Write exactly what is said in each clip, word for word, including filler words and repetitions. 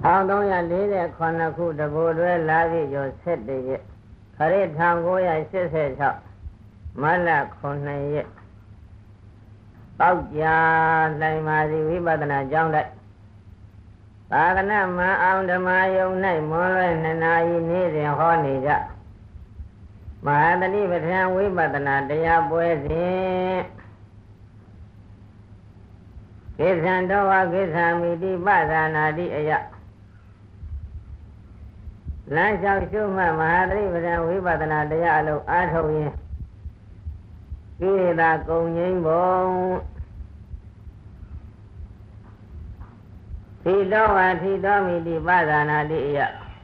trăm三百四十八ခုတဘူတွဲလာပြီကျော်ဆက်တရက်ခရစ်၁၉၈၆မတ်လခုနှစ်ရက်တောက်ကြလှိုင်မာစီဝိပဿနာကျောင်းတိုက်သာသနာမအောင်ဓမ္မယုံ၌မွန်လွဲနှစ်နာရီနေ့စဉ်ဟောနေကြမဟာတတိပဋ္ဌာန်ဝိပဿနာတရားပွဲစဉ်ကိစ္ဆံတော်ဝကိစ္ဆာမိတိပဇာနာတိအယလမ်းလျှောက်ရှုမှတ်မဟာတတိပဋ္ဌာန်ဝိပဿနာတရားအလုံးအားထုတ်ရင်ကိလေသာကုန်ငြိမ်းပုံသီတော်ဝါသီတော်မိတိပဇာနာတိအယ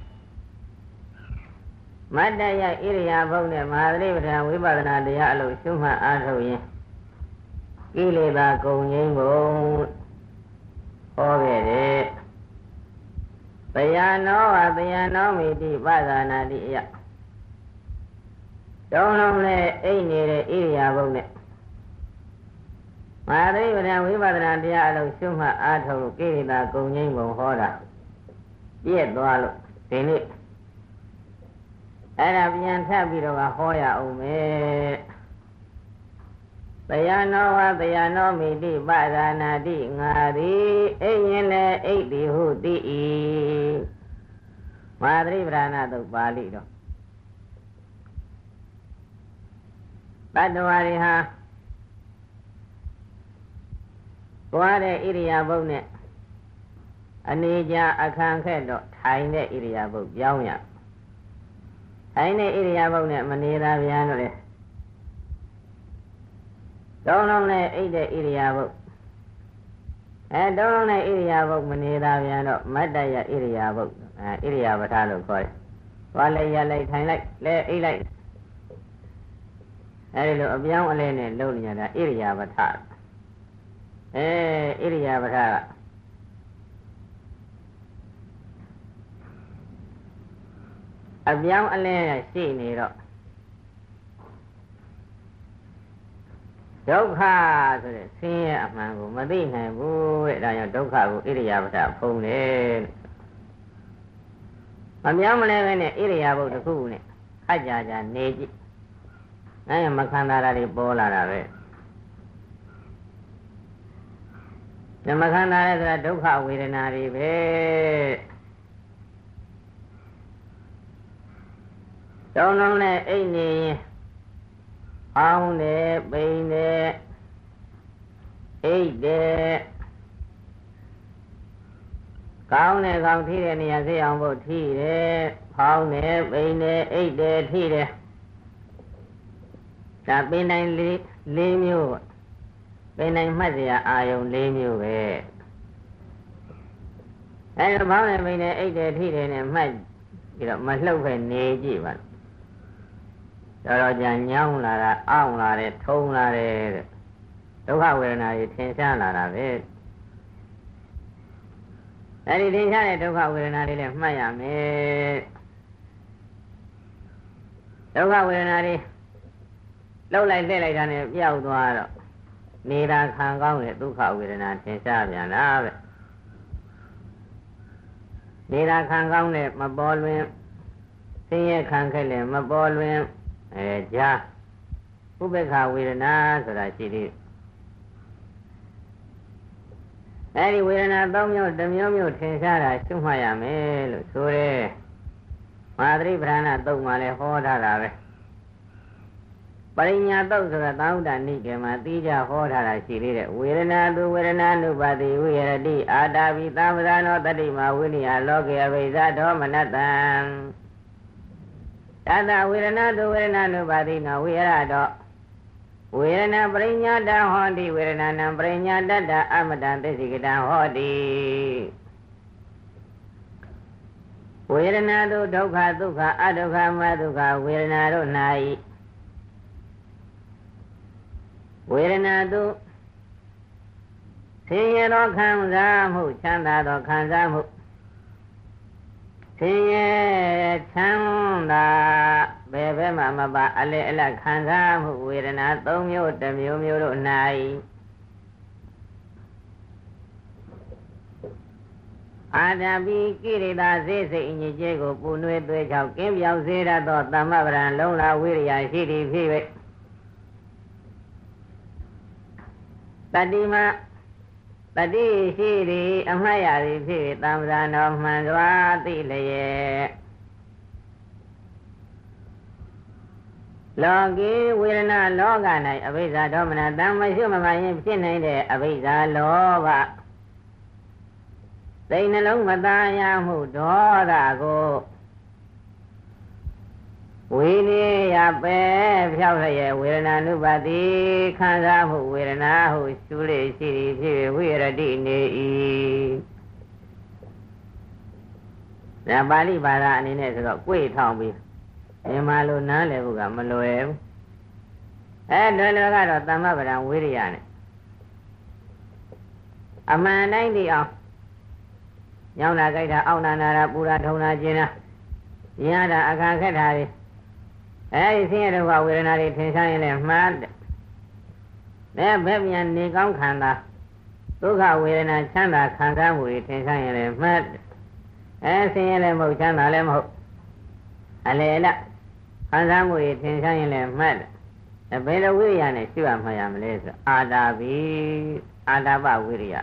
မတ္တယဣရိယာပုနဲ့မဟာတတိပဋ္ဌာန်ဝိပဿနာတရားအလုံးရှုမှတ်အားထုတ်ရင်ကိလေသာကုန်ငြိမ်းပုံဟောခဲ့တယ်တရားနောဝတရားနောမိတိပဇာနာတိအယတောင်းလုံးနဲ့အိတ်နေတဲ့ဣရိယာပုနဲ့မဟာတတိပဋ္ဌာန်ဝိပဿနာတရားအလုံးရှုမှတ်အားထုတ်လို့ကိလေသာကုန်ငြိမ်းပုံဟောတာပြည့်သွားလို့ဒီနေ့အဲ့ဒါပြန်ထပ်ပြီးတော့ဟောရအောင်မယ်တရားနောဝတရားနောမိတိပဇာနာတိငါသည်အိတ်ရင်လည်းအိတ်သည်ဟုသိ၏မဟာတတိပဋ္ဌာန်သုတ်ပါဠိတော်တတ္တဝါတွေဟာသွားတဲ့ဣရိယာပုနဲ့အနေကြအခန့်ခက်တော့ထိုင်တဲ့ဣရိယာပုပြောင်းရထိုင်တဲ့ဣရိယာပုနဲ့မနေသာပြန်တော့လေတောင်းလုံးနဲ့အိတ်တဲ့ဣရိယာပုအဲတောင်းလုံးနဲ့ဣရိယာပုမနေသာပြန်တော့မတ္တယဣရိယာပုအဲဣရိယာပထလို့ခေါ်တယ်။သွားလိုက်ရလိုက်ထိုင်လိုက်လဲအိတ်လိုက်အဲဒီလိုအပြောင်းအလဲနဲ့လုပ်နေရတာဣရိယာပထအဲဣရိယာပထကအပြောင်းအလဲရှိနေတော့ဒုက္ခဆိုတဲ့ဆင်းရဲအမှန်ကိုမသိနိုင်ဘူးတဲ့ဒါကြောင့်ဒုက္ခကိုဣရိယာပထဖုံးတယ်မပြောင်းမလဲပဲနဲ့ဣရိယာပုတစ်ခုနဲ့ခက်ကြကြနေကြည့်အဲမခံတာတွေပေါ်လာတာပဲဓမ္မခန္ဓာရဲ့ဆိုတာဒုက္ခဝေဒနာတွေပဲတောင်းလုံးနဲ့အိတ်နေရင်အောင်းတယ်ပိန်တယ်အိတ်တယ်ကောင်းတယ်ကောင်းထိတဲ့နေရာစိတ်အောင်ဖို့ထိတယ်ဖောင်းတယ်ပိန်တယ်အိတ်တယ်ထိတယ်ဒါပိန်တိုင်းလေးလေးမျိုးပိန်တိုင်းမှတ်စရာအာယုံလေးမျိုးပဲအဲဒါဖောင်းတယ်ပိန်တယ်အိတ်တယ်ထိတယ်နဲ့မှတ်ပြီးတော့မလှုပ်ပဲနေကြည့်ပါတော်တော်ကြာညောင်းလာတာအောင့်လာတယ်ထုံးလာတယ်ဒုက္ခဝေဒနာကြီးထင်ရှားလာတာပဲအဲဒီထင်ရှားတဲ့ဒုက္ခဝေဒနာလေးလည်းမှတ်ရမယ်ဒုက္ခဝေဒနာတွေလှုပ်လိုက်လှည့်လိုက်တာနဲ့ပျောက်သွားတော့နေတာခံကောင်းတဲ့ဒုက္ခဝေဒနာထင်ရှားပြန်လာပဲနေတာခံကောင်းတဲ့မပေါ်လွင်ဆင်းရဲခံခဲ့လည်းမပေါ်လွင်အဲကြာဥပေက္ခဝေဒနာဆိုတာရှိသေးတယ်အဲဒီဝေဒနာသုံးမျိုးတစ်မျိုးမျိုးထင်ရှားတာရှုမှတ်ရမယ်လို့ဆိုတယ်မဟာသတိပဋ္ဌာန်သုတ်မှာလည်းဟောထားတာပဲပရိညာသုတ်ဆိုတာသာဝတ္တနိကေမှာသိကြဟောထားတာရှိသေးတယ်ဝေဒနာသူဝေဒနာနုပါတိဝိရတိအာတာပိသဗ္ဗဇာနောတတိမဝိနိယလောကေအဘိဇာဒေါမနတံတတဝေဒနာသူဝေဒနာနုပါတိနောဝိရတောဝေဒနာပရိညာတဟောတိဝေဒနာနံပရိညာတတအမတံသိစိကတံဟောတိဝေဒနာသူဒုက္ခဒုက္ခအဒုက္ခမဒုက္ခဝေဒနာတို့၌ဝေဒနာသူဆင်းရဲသောခံစားမှုချမ်းသာသောခံစားမှုဆင်းရဲချမ်းသာဘယ်ဘက်မှမပါအလေအလတ်ခံစားမှုဝေဒနာသုံးမျိုးတစ်မျိုးမျိုးတို့၌အာတပိကိရိတာစေစိတ်အညစ်အကြေးကိုပူနွေးသွေးချောက်ကင်းပြောင်းစေရသောသမ္မပရံလုံးလာဝိရိယရှိသည်ဖြစ်၍တတိမတတိရှိသည်အမှတ်ရသည်ဖြစ်၍သံဃာတော်မှန်စွာသိလျက်လောကီဝေဒနာလောက၌အဘိဇ္ဇာဒေါမနတံမရှိမမှန်ရင်ဖြစ်နိုင်တဲ့အဘိဇ္ဇာလောဘစိတ်နှလုံးမသားရမှုဒေါသကိုဝိရိယပဲဖြောက်လျက်ဝေဒနာနုပါတိခံစားမှုဝေဒနာဟုရှုလေရှိသည်ဖြစ်ဝိရတိနေ၏ဒါပါဠိဘာသာအနေနဲ့ဆိုတော့ကြွေထောင်ပြီးမြန်မာလိုနားလည်ဖို့ကမလွယ်ဘူးအဲလွယ်လွယ်ကတော့သမ္မပဒံဝိရိယနဲ့အမှန်တိုင်းသိအောင်ညောင်းတာကြိုက်တာအောက်နာနာတာပူတာထုံတာကျင်တာရင်းရတာအခါခက်တာတွေအဲဒီဆင်းရဲဒုက္ခဝေဒနာတွေထင်ရှားရင်လည်းမှားတယ်ဘယ်ပြန်နေကောင်းခံတာဒုက္ခဝေဒနာချမ်းသာခံစားမှုတွေထင်ရှားရင်လည်းမှားတယ်အဲဆင်းရဲလည်းမဟုတ်ချမ်းသာလည်းမဟုတ်အလေလားခံစားမှုတွေထင်ရှားရင်လည်းမှတ်တယ်ဘယ်လိုဝိရိယနဲ့ရှုရမှရမလဲဆိုအာတာဘိအာတာပဝိရိယ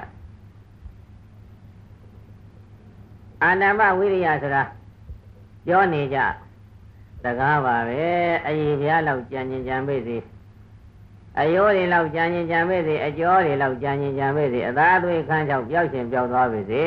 အာတာပဝိရိယဆိုတာပြောနေကြစကားပါပဲအည်ပြားလောက်ကြံ့ကြံ့ပဲစီအယောတွေလောက်ကြံ့ကြံ့ပဲစီအကျော်တွေလောက်ကြံ့ကြံ့ပဲစီအသားသွေးခန်းချောက်ပျောက်ရှင်ပျောက်သွားပြီစီ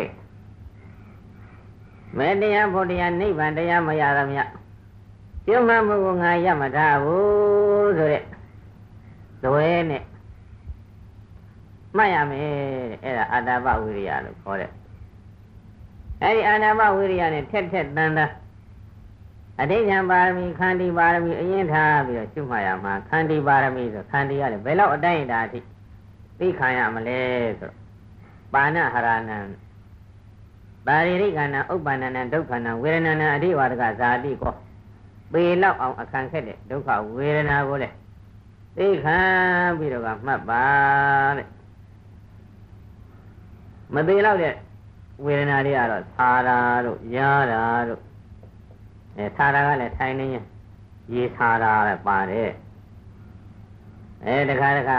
မေတ္တရားဖို့တရားနိဗ္ဗာန်တရားမရသမျှပြုမှတ်မှုကိုငါရမထားဘူးဆိုတဲ့ဇွဲနဲ့မှတ်ရမယ်တဲ့အဲ့ဒါအာတာပဝိရိယလို့ခေါ်တဲ့အဲ့ဒီအာနာပဝိရိယနဲ့ထက်ထက်တန်တန်အဋ္ဌဉာဏ်ပါရမီခန္တီပါရမီအရင်ထားပြီးတော့ရှုမှတ်ရမှာခန္တီပါရမီဆိုခန္တီရတယ်ဘယ်လောက်အတိုင်းအတာအထိသိခံရမလဲဆိုတော့ပါဏဟရဏံပါရိရိကဏဥပ္ပန္နနံဒုက္ခနံဝေဒနာနံအဓိဝါဒကဇာတိကောပေလောက်အောင်အခန့်ခက်တဲ့ဒုက္ခဝေဒနာကိုလေသိခံပြီးတော့ကမှတ်ပါတဲ့မသေးတော့တဲ့ဝေဒနာတွေကတော့သာရာတို့ယာရာတို့အဲသာရာကလည်းထိုင်နေရင်ရေသာရာလည်းပါတယ်အဲတခါတခါ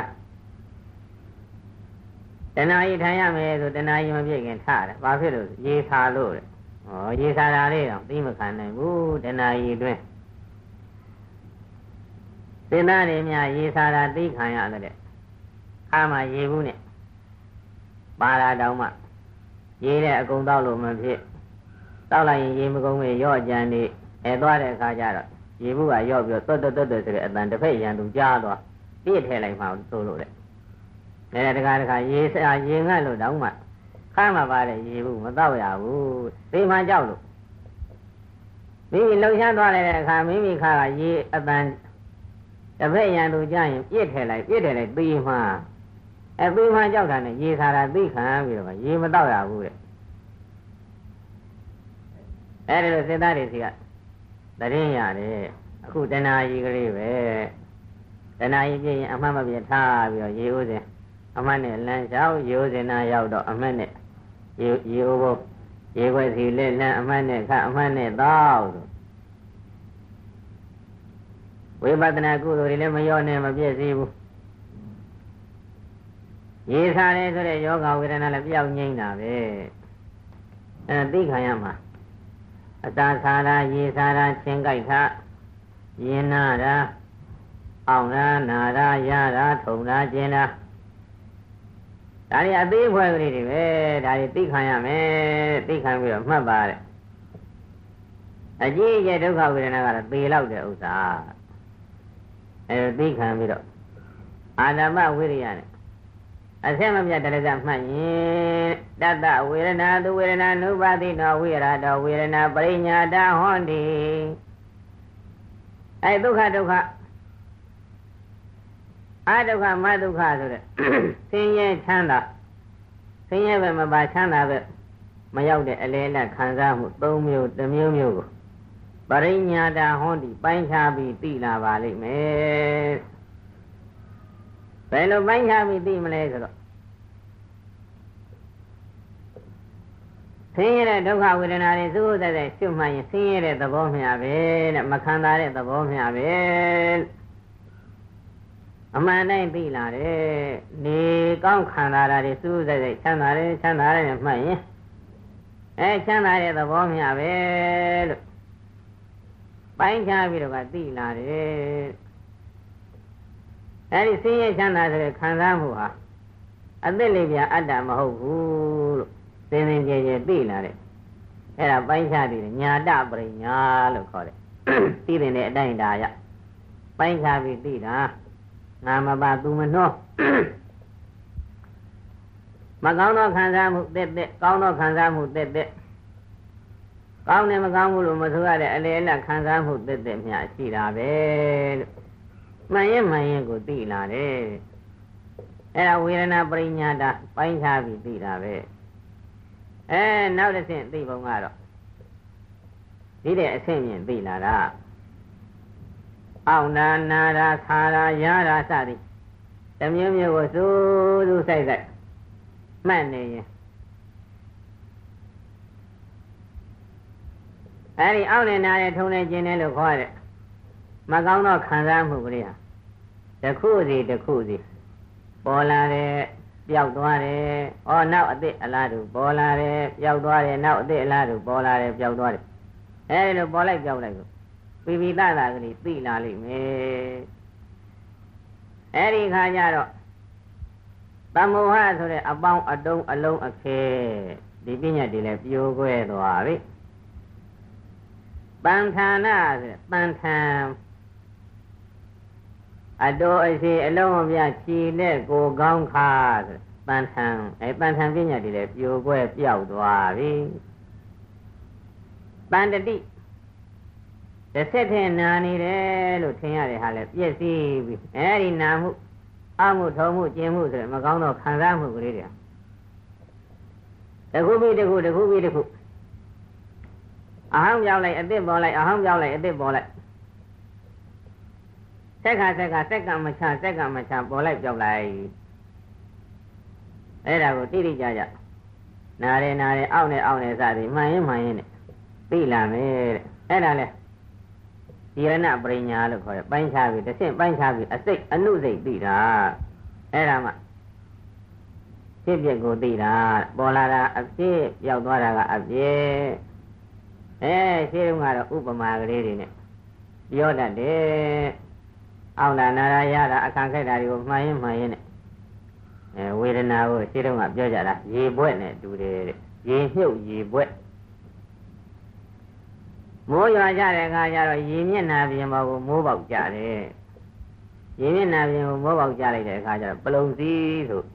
တဏှာကြီးထိုင်ရမယ်ဆိုတဏှာကြီးမပြည့်ခင်ထားတယ်ဘာဖြစ်လို့ရေသာလို့တဲ့ဩရေသာရာလေးတော့သိမခံနိုင်ဘူးတဏှာကြီးအတွင်းသင်္သားတွေများရေသာရာသိခံရတယ်ခါမှရေဘူးနဲ့ပါလာတောင်မှရေတဲ့အကုန်တောက်လို့မဖြစ်တောက်လိုက်ရင်ရေမကုန်မေရော့ကြံနေအဲသွားတဲ့အခါကျတော့ရေဘူးကရော့ပြီးတော့တွတ်တွတ်တွတ်ဆိုတဲ့အတန်တစ်ဖက်ရန်သူကြားသွားပြည့်ထည့်လိုက်မှဆိုလို့တဲ့အဲတခါတခါရေစာရေငတ်လို့တောင်မှခါမှပါတဲ့ရေဘူးမတောက်ရဘူးသိမှကြောက်လို့မိမိလှုပ်ရှားသွားတဲ့အခါမိမိခါကရေအတန်တစ်ဖက်ရန်သူကြားရင်ပြည့်ထည့်လိုက်ပြည့်ထည့်လိုက်ပြီးမှအဲပြီးမှကြောက်တာနဲ့ရေခါတာသိခံပြီးတော့ရေမတောက်ရဘူးတဲ့အဲဒီလိုစေသားတွေစီကတရင်ရတယ်အခုတဏှာကြီးကလေးပဲတဏှာကြီးပြည့်ရင်အမှတ်မပြတ်ထားပြီးတော့ရေဥစဉ်အမှတ်နဲ့လမ်းလျှောက်ရေဥစဉ်နာရောက်တော့အမှတ်နဲ့ရေရေဥဘုံရေခွက်စီလက်လမ်းအမှတ်နဲ့ခအမှတ်နဲ့တောက်ဆိုဝိပဿနာကုသိုလ်တွေလည်းမရောနဲ့မပြည့်စည်ဘူးရေစားတယ်ဆိုတဲ့ယောဂဝေဒနာလည်းပြောင်းငိမ့်တာပဲအဲသိခံရမှာအသာစားတာရေစားတာချင်းကြိုက်တာရင်နာတာအောင်တာနာတာရတာထုံတာကျင်တာဒါတွေအသေးဖွဲကလေးတွေပဲဒါတွေသိခံရမယ်သိခံပြီးတော့မှတ်ပါတဲ့အကြီးအကျယ်ဒုက္ခဝေဒနာကတော့သေလောက်တဲ့ဥစ္စာအဲသိခံပြီးတော့အာနာမဝိရိယနဲ့အဆက်မပြတ်တရဇမှတ်ရင်တတ္တဝေဒနာသူဝေဒနာနုပါတိနောဝိရတောဝေဒနာပရိညာတာဟောတိအဲဒုက္ခဒုက္ခအာဒုက္ခမဒုက္ခဆိုတဲ့ဆင်းရဲချမ်းသာဆင်းရဲပဲမပါချမ်းသာပဲမရောက်တဲ့အလဲလက်ခံစားမှု၃မျိုးတစ်မျိုးမျိုးကိုပရိညာတာဟောတိပိုင်းခြားပြီးသိလာပါလိမ့်မယ်ဘယ်လိုပိုင်းခြားပြီးသိမလဲဆိုတော့ဆင်းရဲတဲ့ဒုက္ခဝေဒနာတွေစိုးတဲ့တဲ့ရှုမှတ်ရင်ဆင်းရဲတဲ့သဘောမျှပဲတဲ့မခံစားတဲ့သဘောမျှပဲအမှန်တိုင်းသိလာတယ်နေကောင်းခံစားတာတွေစိုးတဲ့တဲ့ချမ်းသာတယ်ချမ်းသာတယ်မှတ်ရင်အဲချမ်းသာတဲ့သဘောမျှပဲလို့ပိုင်းခြားပြီးတော့ကသိလာတယ်အဲဒီဆင်းရဲချမ်းသာတဲ့ခံစားမှုဟာအသက်လေးပြအတ္တမဟုတ်ဘူးလို့သင်သင်ကြဲကြဲသိလာတယ်အဲ့ဒါပိုင်းခြားသိတယ်ညာတပရိညာလို့ခေါ်တယ်သိတဲ့အတိုင်းဒါရပိုင်းခြားပြီးသိတာငါမပါသူမနှောမကောင်းသောခံစားမှုတက်တက်ကောင်းသောခံစားမှုတက်တက်ကောင်းတယ်မကောင်းဘူးလို့မဆိုရတဲ့အလေအလတ်ခံစားမှုတက်တက်မျှရှိတာပဲလို့မှန်ရင်မှန်ရင်ကိုသိလာတယ်အဲ့ဒါဝေဒနာပရိညာတာပိုင်းခြားပြီးသိတာပဲအဲနောက်တစ်ဆင့်သိပုံကတော့ဒီတဲ့အဆင့်မြင်သိလာတာအောင့်နာနာရာခါရာရာရာစသည်တမျိုးမျိုးကိုစူးစူးဆိုင်ဆိုင်မှတ်နေရင်အဲဒီအောင့်နေနာတဲ့ထုံနေခြင်းနဲ့လို့ခေါ်တဲ့မကောင်းသောခံစားမှုကလေးဟာတစ်ခုစီတစ်ခုစီပေါ်လာတယ်ပျောက်သွားတယ်။အော်နောက်အသစ်အလားတူပေါ်လာတယ်ပျောက်သွားတယ်နောက်အသစ်အလားတူပေါ်လာတယ်ပျောက်သွားတယ်။အဲဒီလိုပေါ်လိုက်ပျောက်လိုက်ကိုပိပိသတာကလေးသိလာလိမ့်မယ်။အဲဒီခါကျတော့တမောဟဆိုတဲ့အပေါင်းအတုံးအလုံးအခဲဒီပညာတွေလည်းပြိုကွဲသွားပြီ။ပန်ဌာနာဆိုပန်ထံအတော်အရှိအလုံးအပြချီနဲ့ကိုကောင်းခါဆိုပန်ထံအဲပန်ထံပညာတွေလည်းပြိုကွဲပျောက်သွားပြီပန္တတိတစ်ဆက်ထင်နာနေတယ်လို့ထင်ရတဲ့ဟာလည်းပြည့်စည်ပြီအဲဒီနာမှုအမှုထုံမှုကျင်မှုဆိုတဲ့မကောင်းသောခံစားမှုကလေးတွေတခုပြီးတခုတခုပြီးတခုအဟံပြောင်းလိုက်အသစ်ပေါ်လိုက်အဟံပြောင်းလိုက်အသစ်ပေါ်လိုက်စက်ကစက်ကစက်ကမချစက်ကမချပေါ်လိုက်ပြောက်လိုက်အဲ့ဒါကိုတိတိကျကျနားရဲနားရဲအောက်နဲ့အောက်နဲ့စသည်မှန်ရင်မှန်ရင်နဲ့သိလာမယ်တဲ့အဲ့ဒါလဲဒီရဏပရိညာလို့ခေါ်တယ်ပိုင်းခြားပြီးတစ်ဆင့်ပိုင်းခြားပြီးအစိတ်အနုစိတ်သိတာအဲ့ဒါမှဖြစ်ပြကိုသိတာပေါ်လာတာအဖြစ်ရောက်သွားတာကအဖြစ်အဲရှင်းတော့ကတော့ဥပမာကလေးတွေနဲ့ပြောတတ်တယ်အောင့်တာနာရာရတာအခါခိုက်တာတွေကိုမှန်ရင်မှန်ရင်နဲ့အဲဝေဒနာကိုရှင်းတော့ကပြောကြတာရေဘွက်နဲ့တူတယ်တဲ့ရေမြုပ်ရေဘွက်မိုးရွာကြတဲ့အခါကျတော့ရေမျက်နှာပြင်ပေါ်ကိုမိုးပေါက်ကြတယ်ရေမျက်နှာပြင်ကိုမိုးပေါက်ကြလိုက်တဲ့အခါကျတော့ပလုံစည်းဆို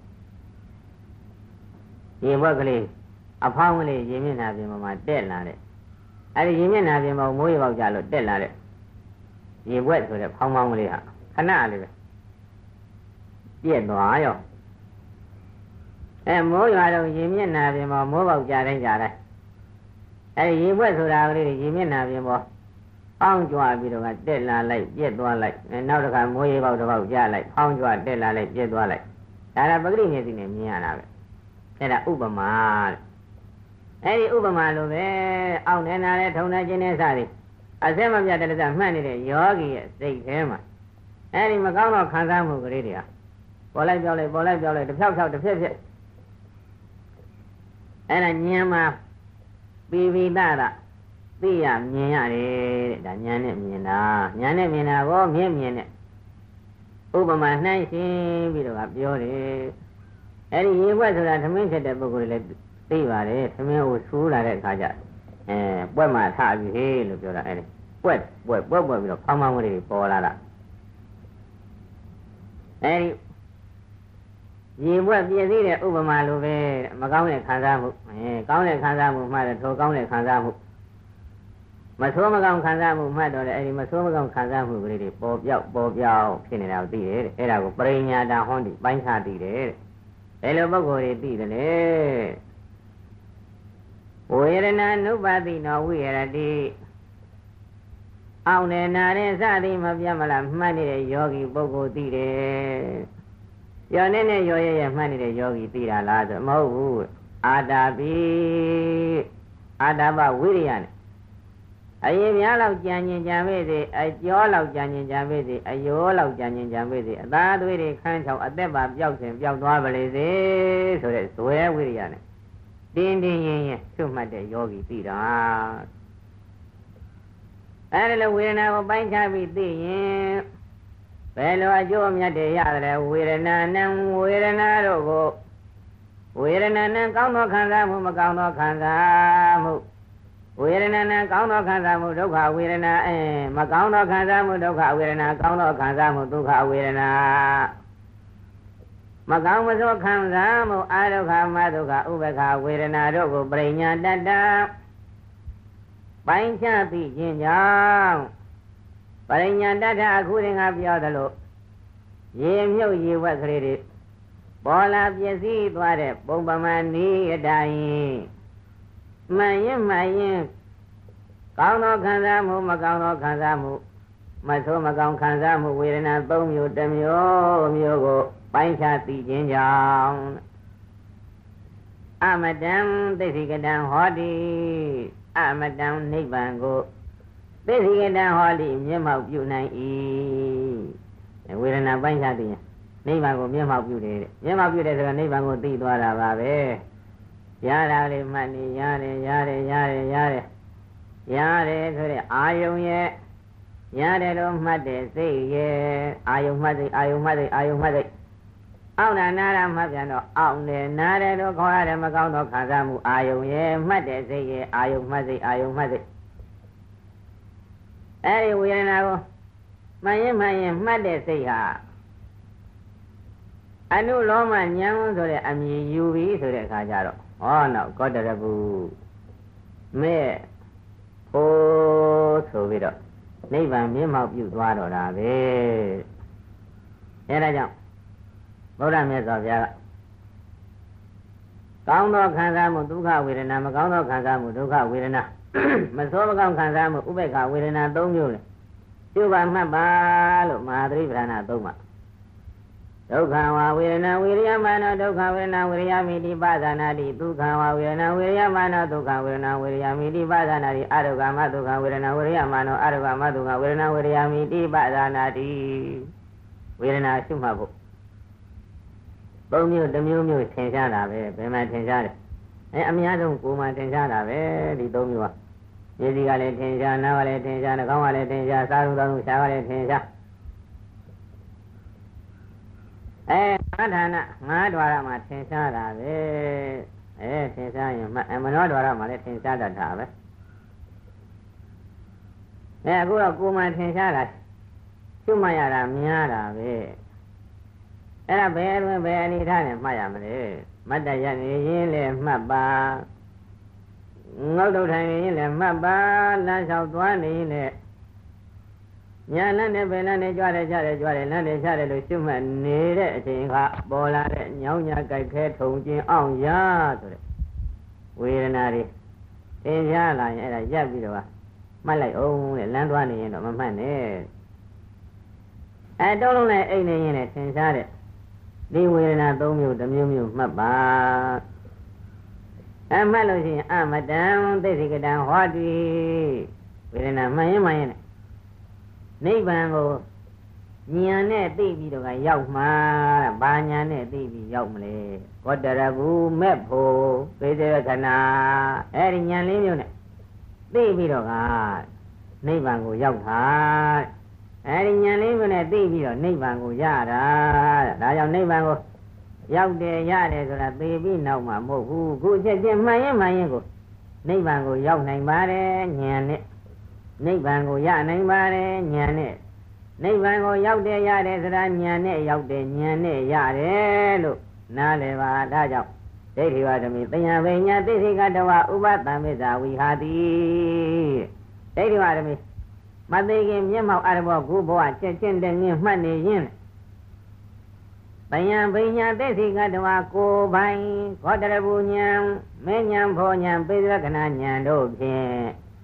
ရေဘွက်ကလေးအဖောင်းကလေးရေမျက်နှာပြင်ပေါ်မှာတက်လာတယ်အဲဒီရေမျက်နှာပြင်ပေါ်မိုးရွာပေါက်ကြလို့တက်လာတဲ့ရေဘွက်ဆိုတဲ့ဖောင်းဖောင်းကလေးဟာခဏလေးပဲပြည့်သွားရောအဲမိုးရွာတော့ရေမျက်နှာပြင်ပေါ်မိုးပေါက်ကြတိုင်းကြတိုင်းအဲဒီရေဘွက်ဆိုတာကလေးရေမျက်နှာပြင်ပေါ်အောင်းကြွပြီးတော့တက်လာလိုက်ပြည့်သွားလိုက်နောက်တစ်ခါမိုးရေပေါက်တစ်ပေါက်ကြလိုက်အောင်းကြွတက်လာလိုက်ပြည့်သွားလိုက်ဒါကပဂရိမျက်စိနဲ့မြင်ရတာပဲအဲဒါဥပမာတဲ့အဲဒီဥပမာလိုပဲအောင်းနေနာနဲ့ထုံနေခြင်းနဲ့စသည်အစဲမပြတ်တဲ့လက်မှတ်နေတဲ့ယောဂီရဲ့စိတ်ထဲမှာအဲဒီမကောင်းသောခံစားမှုကလေးတွေဟာပေါ်လိုက်ပြောက်လိုက်ပေါ်လိုက်ပြောက်လိုက်တစ်ဖြောက်ဖြောက်တစ်ဖြက်ဖြက်အဲ့ဒါဉာဏ်မှာပိပိသတာသိရမြင်ရတယ်တဲ့ဒါဉာဏ်နဲ့မြင်တာဉာဏ်နဲ့မြင်တာကိုမြင်မြင်နဲ့ဥပမာနှိုင်းရှင်းပြီးတော့ပြောတယ်အဲ့ဒီရေဘွက်ဆိုတာသမင်းဖြစ်တဲ့ပုဂ္ဂိုလ်တွေလည်းသိပါတယ်သမင်းကိုဆူးလာတဲ့အခါကျအဲပွက်မှထပြီဟေးလို့ပြောတာအဲ့ဒီပွက်ပွက်ပွက်ပွက်ပြီးတော့ဖောင်းဖောင်းကလေးပေါ်လာတာအဲ့ဒီရေဘွက်ပြည့်စည်တဲ့ဥပမာလိုပဲမကောင်းတဲ့ခံစားမှုအဲကောင်းတဲ့ခံစားမှုမှလည်းထိုကောင်းတဲ့ခံစားမှုမဆိုးမကောင်းခံစားမှုမှတ်တော့လေအဲ့ဒီမဆိုးမကောင်းခံစားမှုကလေးတွေပေါ်ပြောက်ပေါ်ပြောက်ဖြစ်နေတာကိုသိတယ်တဲ့အဲ့ဒါကိုပရိညာတာဟောတိပိုင်းခြားသိတယ်တဲ့ဘယ်လိုပုဂ္ဂိုလ်တွေသိတယ်လဲဝေရဏနုပါတိနောဝိရတိအောင်းနေနာတဲ့စသည်မပြတ်မလားမှတ်နေတဲ့ယောဂီပုဂ္ဂိုလ်သိတယ်ရောနေနဲ့ရောရဲရဲမှတ်နေတဲ့ယောဂီသိတာလားဆိုမဟုတ်ဘူးအာတာပိအာတာပဝိရိယနဲ့အရင်များလောက်ကြံကျင်ကြံပေစေအကျော်လောက်ကြံကျင်ကြံပေစေအယောလောက်ကြံကျင်ကြံပေစေအသာသွေးတွေခန်းချောင်အသက်ပါပျောက်ခြင်းပျောက်သွားပါလေစေဆိုတဲ့ဇွဲဝိရိယနဲ့တင်းတင်းရင်ရင်ရှုမှတ်တဲ့ယောဂီသိတာအဲဒီလိုဝေဒနာကိုပိုင်းခြားပြီးသိရင်ဘယ်လိုအကျိုးအမြတ်တွေရတယ်ဝေဒနာနဲ့ဝေဒနာတို့ကိုဝေဒနာနဲ့ကောင်းသောခံစားမှုမကောင်းသောခံစားမှုဝေဒနာနဲ့ကောင်းသောခံစားမှုဒုက္ခဝေဒနာအဲမကောင်းသောခံစားမှုဒုက္ခဝေဒနာကောင်းသောခံစားမှုဒုက္ခဝေဒနာမကောင်းမဆိုးခံစားမှုအာဒုက္ခမဒုက္ခဥပ္ပခဝေဒနာတို့ကိုပရိညာတတ္တပိုင်းခြားသိခြင်းကြောင့်ပရိညာတတ္တအခုရင်ကပြောသလိုရေမြုပ်ရေဝက်ကလေးတွေပေါ်လာပျက်စီးသွားတဲ့ပုံပမာဏီအတိုင်းမှန်ရင်မှန်ရင်ကောင်းသောခံစားမှုမကောင်းသောခံစားမှုမဆိုးမကောင်းခံစားမှုဝေဒနာသုံးမျိုးတစ်မျိုးမျိုးကိုပိုင်းခြားသိခြင်းကြောင့်အမတံသိသိကတံဟောတိအမတံနိဗ္ဗာန်ကိုသိသိကတံဟောတိမျက်မှောက်ပြုနိုင်၏ဝေဒနာပိုင်းခြားသိရင်နိဗ္ဗာန်ကိုမျက်မှောက်ပြုတယ်မျက်မှောက်ပြုတယ်ဆိုတော့နိဗ္ဗာန်ကိုသိသွားတာပါပဲရတာလေးမှတ်နေရတယ်ရတယ်ရတယ်ရတယ်ရတယ်ဆိုတဲ့အာယုံရဲ့ရတယ်လို့မှတ်တဲ့စိတ်ရဲ့အာယုံမှတ်စိတ်အာယုံမှတ်စိတ်အာယုံမှတ်စိတ်အောက်နာနာရမှတ်ပြန်တော့အောက်နဲ့နာတယ်လို့ခေါ်ရတယ်မကောင်းသောခံစားမှုအာယုံရဲ့မှတ်တဲ့စိတ်ရဲ့အာယုံမှတ်စိတ်အာယုံမှတ်စိတ်အဲဒီဝေဒနာကိုမှန်ရင်မှန်ရင်မှတ်တဲ့စိတ်ဟာအနုလောမဉာဏ်ဆိုတဲ့အမြင်ယူပြီးဆိုတဲ့အခါကျတော့ဟောနောက်ကောတရဘူးမဲ့ဟိုးဆိုပြီးတော့နိဗ္ဗာန်မျက်မှောက်ပြုသွားတော့တာပဲအဲဒါကြောင့်ဗုဒ္ဓမြတ်စွာဘုရားကကောင်းသောခံစားမှုဒုက္ခဝေဒနာမကောင်းသောခံစားမှုဒုက္ခဝေဒနာမဆိုးမကောင်းခံစားမှုဥပေက္ခဝေဒနာသုံးမျိုးလေပြုပါမှတ်ပါလို့မဟာသတိပဋ္ဌာန်သုံးပါဒုက္ခဝဝေဒနာဝိရိယမာနောဒုက္ခဝေဒနာဝိရိယမိတိပါဒနာတိဒုက္ခဝဝေဒနာဝိရိယမာနောဒုက္ခဝေဒနာဝိရိယမိတိပါဒနာတိအရုက္ခမဒုက္ခဝေဒနာဝိရိယမာနောအရုက္ခမဒုက္ခဝေဒနာဝိရိယမိတိပါဒနာတိဝေဒနာရှုမှတ်ဖို့သုံးမျိုးတစ်မျိုးမျိုးသင်ရှားတာပဲဘယ်မှာသင်ရှားတယ်အဲအများဆုံးကိုယ်မှာသင်ရှားတာပဲဒီသုံးမျိုးကမျက်စိကလည်းသင်ရှားနားကလည်းသင်ရှားနှာခေါင်းကလည်းသင်ရှားစားလုံးသားလုံးရှားကလည်းသင်ရှားအဲငါးဌာနငါး द्वार မှာသင်ရှားတာပဲအဲသင်ရှားရင်မနော द्वार မှာလည်းသင်ရှားတတ်တာပဲအဲအခုတော့ကိုယ်မှာသင်ရှားတာရှုမှတ်ရတာများတာပဲအဲ့ဒါဘယ်တွင်ဘယ်အနေထားနဲ့မှတ်ရမလဲမတ်တရနေရင်လည်းမှတ်ပါငေါ့တုတ်ထိုင်နေရင်လည်းမှတ်ပါလမ်းလျှောက်သွားနေရင်လည်းညာလမ်းနဲ့ဘယ်လမ်းနဲ့ကြွားတယ်ကြတယ်ကြွားတယ်လမ်းနဲ့ချတယ်လို့ရှုမှတ်နေတဲ့အချိန်ကပေါ်လာတဲ့ညောင်းညာကြိုက်ခဲထုံကျင်အောင်ရဆိုတဲ့ဝေဒနာတွေသင်ရှားလာရင်အဲ့ဒါရပ်ပြီးတော့မှတ်လိုက်အောင်တဲ့လမ်းသွားနေရင်တော့မမှတ်နဲ့အဲတုံးလုံးနဲ့အိတ်နေရင်လည်းသင်ရှားတဲ့ဒီဝေဒနာသုံးမျိုးတစ်မျိုးမျိုးမှတ်ပါအမှတ်လို့ရှိရင်အမတံသိသိကတံဟောတိဝေဒနာမှန်ရင်မှန်ရင်နိဗ္ဗာန်ကိုဉာဏ်နဲ့သိပြီးတော့ကရောက်မှာဘာဉာဏ်နဲ့သိပြီးရောက်မလဲကောတရဘူးမဲ့ဖို့သေသေးခဏအဲ့ဒီဉာဏ်လေးမျိုးနဲ့သိပြီးတော့ကနိဗ္ဗာန်ကိုရောက်တာအဲဒီဉာဏ်လေးမျိုးနဲ့သိပြီးတော့နိဗ္ဗာန်ကိုရတာဒါကြောင့်နိဗ္ဗာန်ကိုရောက်တယ်ရတယ်ဆိုတာသိပြီးနောက်မှမဟုတ်ဘူးခုချက်ချင်းမှန်ရင်မှန်ရင်ကိုနိဗ္ဗာန်ကိုရောက်နိုင်ပါတယ်ဉာဏ်နဲ့နိဗ္ဗာန်ကိုရနိုင်ပါတယ်ဉာဏ်နဲ့နိဗ္ဗာန်ကိုရောက်တယ်ရတယ်ဆိုတာဉာဏ်နဲ့ရောက်တယ်ဉာဏ်နဲ့ရတယ်လို့နားလည်ပါဒါကြောင့်ဒိဋ္ဌိဝါဒမိတယံဝိညာသိသိကတဝဥပသံမေဇာဝိဟာတိဒိဋ္ဌိဝါဒမိမသိခင်မျက်မှောက်အရဘောကုဘဝချက်ချင်းတည်းငင်းမှတ်နေရင်တယံဝိညာသိသိကတဝကိုယ်ပိုင်ခောတရဘူးဉာဏ်မေဉာဏ်ဖောဉာဏ်ပိဿကနာဉာဏ်တို့ဖြင့်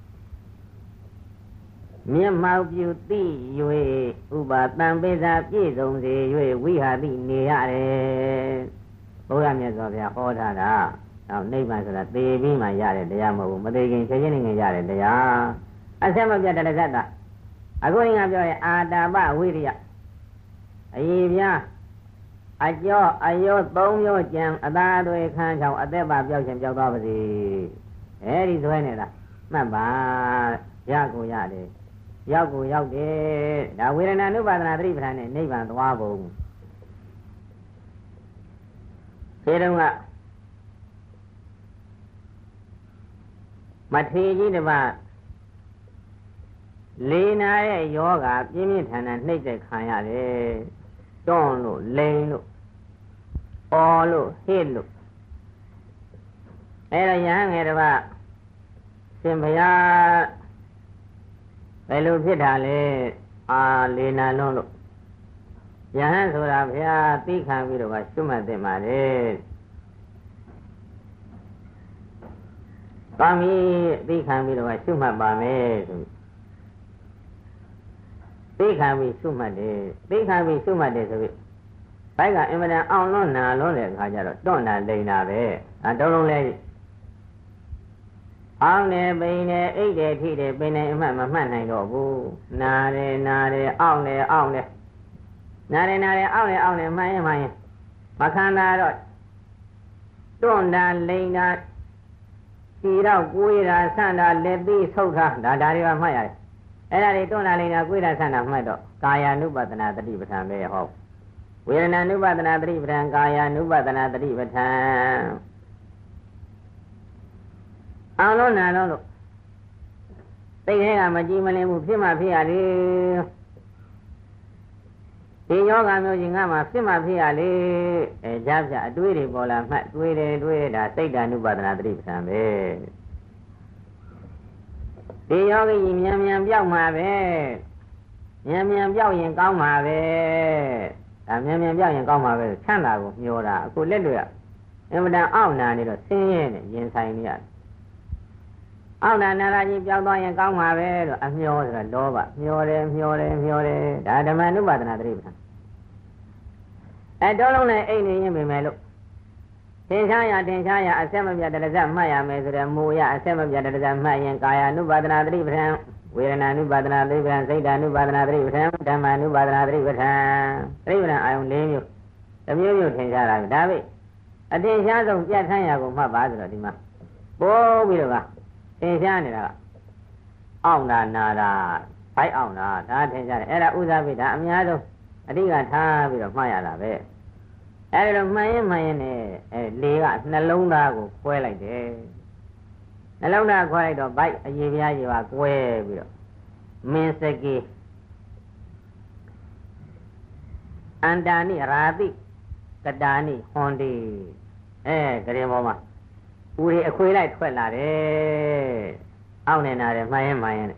မျက်မှောက်ပြုသိ၍ဥပသံပိဿပြည့်စုံစေ၍ဝိဟာတိနေရတယ်ဘုရားမြတ်စွာဘုရားဟောထားတာအော်နိဗ္ဗာန်ဆိုတာသေပြီးမှရတဲ့တရားမဟုတ်ဘူးမသေခင်ချက်ချင်းနဲ့ရတဲ့တရားအဆက်မပြတ်တဲ့ဇတ်တာအခုငါပြောရင်အာတာပဝိရိယအရေးပြားအကျော်အယောသုံးမျိုးကြံအသာတွေခန်းချောင်းအသက်ပါပြောက်ခြင်းပြောက်သွားပါစေအဲဒီဇွဲနေတာမှတ်ပါရကိုရတယ်ရောက်ကိုရောက်တယ်ဒါဝေဒနာနုပါဒနာသတိပဋ္ဌာန်နဲ့နိဗ္ဗာန်သွားပုံဒီတုန်းကမထေကြီးတပါလေးနာရဲ့ယောဂပြင်းပြင်းထန်ထန်နှိမ့်တဲ့ခံရတယ်တွန်းလို့လိန်လို့အော်လို့ဟစ်လို့အဲ့ဒါရဟန်းငယ်တပါရှင်ဘုရားဘယ်လိုဖြစ်တာလဲအာလေးနာလုံးလို့ယဟန်ဆိုတာဘုရားသိခံပြီးတော့ကရှုမှတ်သင့်ပါလေကောင်းပြီသိခံပြီးတော့ကရှုမှတ်ပါမယ်ဆိုသိခံပြီးရှုမှတ်တယ်သိခံပြီးရှုမှတ်တယ်ဆိုပြီးဘိုက်ကအင်မတန်အောင်လွန်နာလွန်တဲ့အခါကျတော့တွန့်တာလိန်တာပဲအဲတုံးလုံးလဲအောင်နေပိန်နေအိတ်တယ်ထိတယ်ပိန်နေအမှတ်မမှတ်နိုင်တော့ဘူးနာတယ်နာတယ်အောင့်တယ်အောင့်တယ်နားတယ်နားတယ်အောင့်တယ်အောင့်တယ်မှန်ရင်မှန်ရင်မခံတာတော့တွန့်တာလိန်တာခြေတော့ကိုယ်ရာဆန့်တာလက်သီးဆုပ်တာဒါဒါတွေကမှတ်ရတယ်အဲ့ဒါတွေတွန့်တာလိန်တာကိုယ်ရာဆန့်တာမှတ်တော့ကာယ ानु ပဒနာတတိပဋ္ဌာန်ပဲဟောဝေဒနာ ानु ပဒနာတတိပဋ္ဌာန်ကာယ ानु ပဒနာတတိပဋ္ဌာန်အောင်လို့နာလို့သိတဲ့ကမကြည်မလင်ဘူးဖြစ်မှဖြစ်ရတယ်ဒီယောဂမျိုးကြီးငါမှဖြစ်မှဖြစ်ရလေအဲကြပြအတွေးတွေပေါ်လာမှတ်တွေးတယ်တွေးတယ်ဒါစိတ်ဓာနုပါဒနာတတိပဋ္ဌာန်ပဲဒီယောဂကြီးမြန်မြန်ပြောက်မှာပဲမြန်မြန်ပြောက်ရင်ကောင်းမှာပဲဒါမြန်မြန်ပြောက်ရင်ကောင်းမှာပဲချမ်းသာကိုမျောတာအခုလက်တွေကအင်မတန်အောင့်နာနေတော့ဆင်းရဲနေရင်ဆိုင်နေရတယ်အောင့်နာနာလာကြီးပြောက်သွားရင်ကောင်းမှာပဲလို့အမျောဆိုတာလောဘမျောတယ်မျောတယ်မျောတယ်ဒါဓမ္မနုပါဒနာတတိပဋ္ဌာန်အဲတော့လုံးနဲ့အိတ်နေရင်ပြင်မယ်လို့သင်္ချာရသင်္ချာရအဆက်မပြတ်တရဇမှတ်ရမယ်ဆိုတဲ့မူရအဆက်မပြတ်တရဇမှတ်ရင်ကာယ ानु ပါဒနာတတိပဋ္ဌာန်ဝေဒနာ ानु ပါဒနာတတိပဋ္ဌာန်စိတ် ानु ပါဒနာတတိပဋ္ဌာန်ဓမ္မ ानु ပါဒနာတတိပဋ္ဌာန်တတိပဋ္ဌာန်အာယုံ၄မျိုးတစ်မျိုးမျိုးထင်ရှားတာဒါပဲအထင်ရှားဆုံးပြတ်ထမ်းရာကိုမှတ်ပါဆိုတော့ဒီမှာပိုးပြီးတော့ကထင်ရှားနေတာကအောင့်တာနာတာဘိုက်အောင်တာဒါထင်ရှားတယ်အဲ့ဒါဥစ္စာပိဒါအများဆုံးအဓိကထားပြီးတော့မှတ်ရတာပဲအဲ့ဒါမှန်ရင်မှန်ရင်နဲ့အဲလေကနှလုံးသားကိုခွဲလိုက်တယ်နှလုံးသားခွဲလိုက်တော့ဘိုက်အရေပြားရေပါကွဲပြီးတော့မင်းစကေအန္တာနိရာတိကတာနိဟွန်ဒီအဲကြရင်ပေါ်မှာဦးတွေအခွေလိုက်ထွက်လာတယ်အောင့်နေနာတယ်မှန်ရင်မှန်ရင်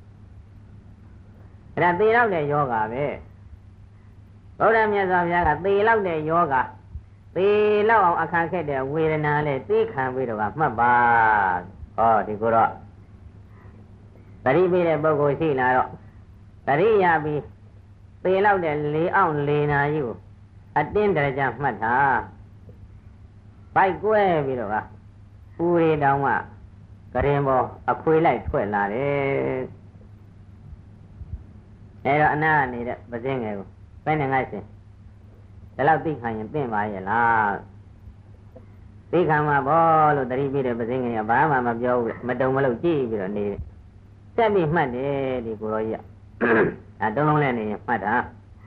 အဲ့ဒါသေတော့တဲ့ယောဂပဲဘုရားမြတ်စွာဘုရားကသေလောက်တဲ့ယောဂသေလောက်အောင်အခါခက်တဲ့ဝေဒနာနဲ့သိခံပြီးတော့ကမှတ်ပါဟောဒီကိုတော့တတိပေးတဲ့ပုဂ္ဂိုလ်ရှိလာတော့တတိရပြီးသေလောက်တဲ့လေးအောင်လေးနာကြီးကိုအတင်းတရကြမှတ်တာဘိုက်ကွဲပြီးတော့ကဦးရီတောင်ကကရင်ပေါ်အခွေလိုက်ထွက်လာတယ်အဲတော့အနာနေတဲ့ပစင်းငယ်ကိုဘယ်နဲ့ငါရှင်ဒါလောက်သိခံရင်သင့်ပါရဲ့လားသိခံမှာဘောလို့တတိပြည့်တဲ့ပစင်းငယ်ကဘာမှမပြောဘူးမတုံမလို့ကြည့်ပြီးတော့နေတယ်ဆက်ပြီးမှတ်တယ်ဒီကိုရောကြီးကအဲတုံးလုံးနဲ့နေရင်မှတ်တာ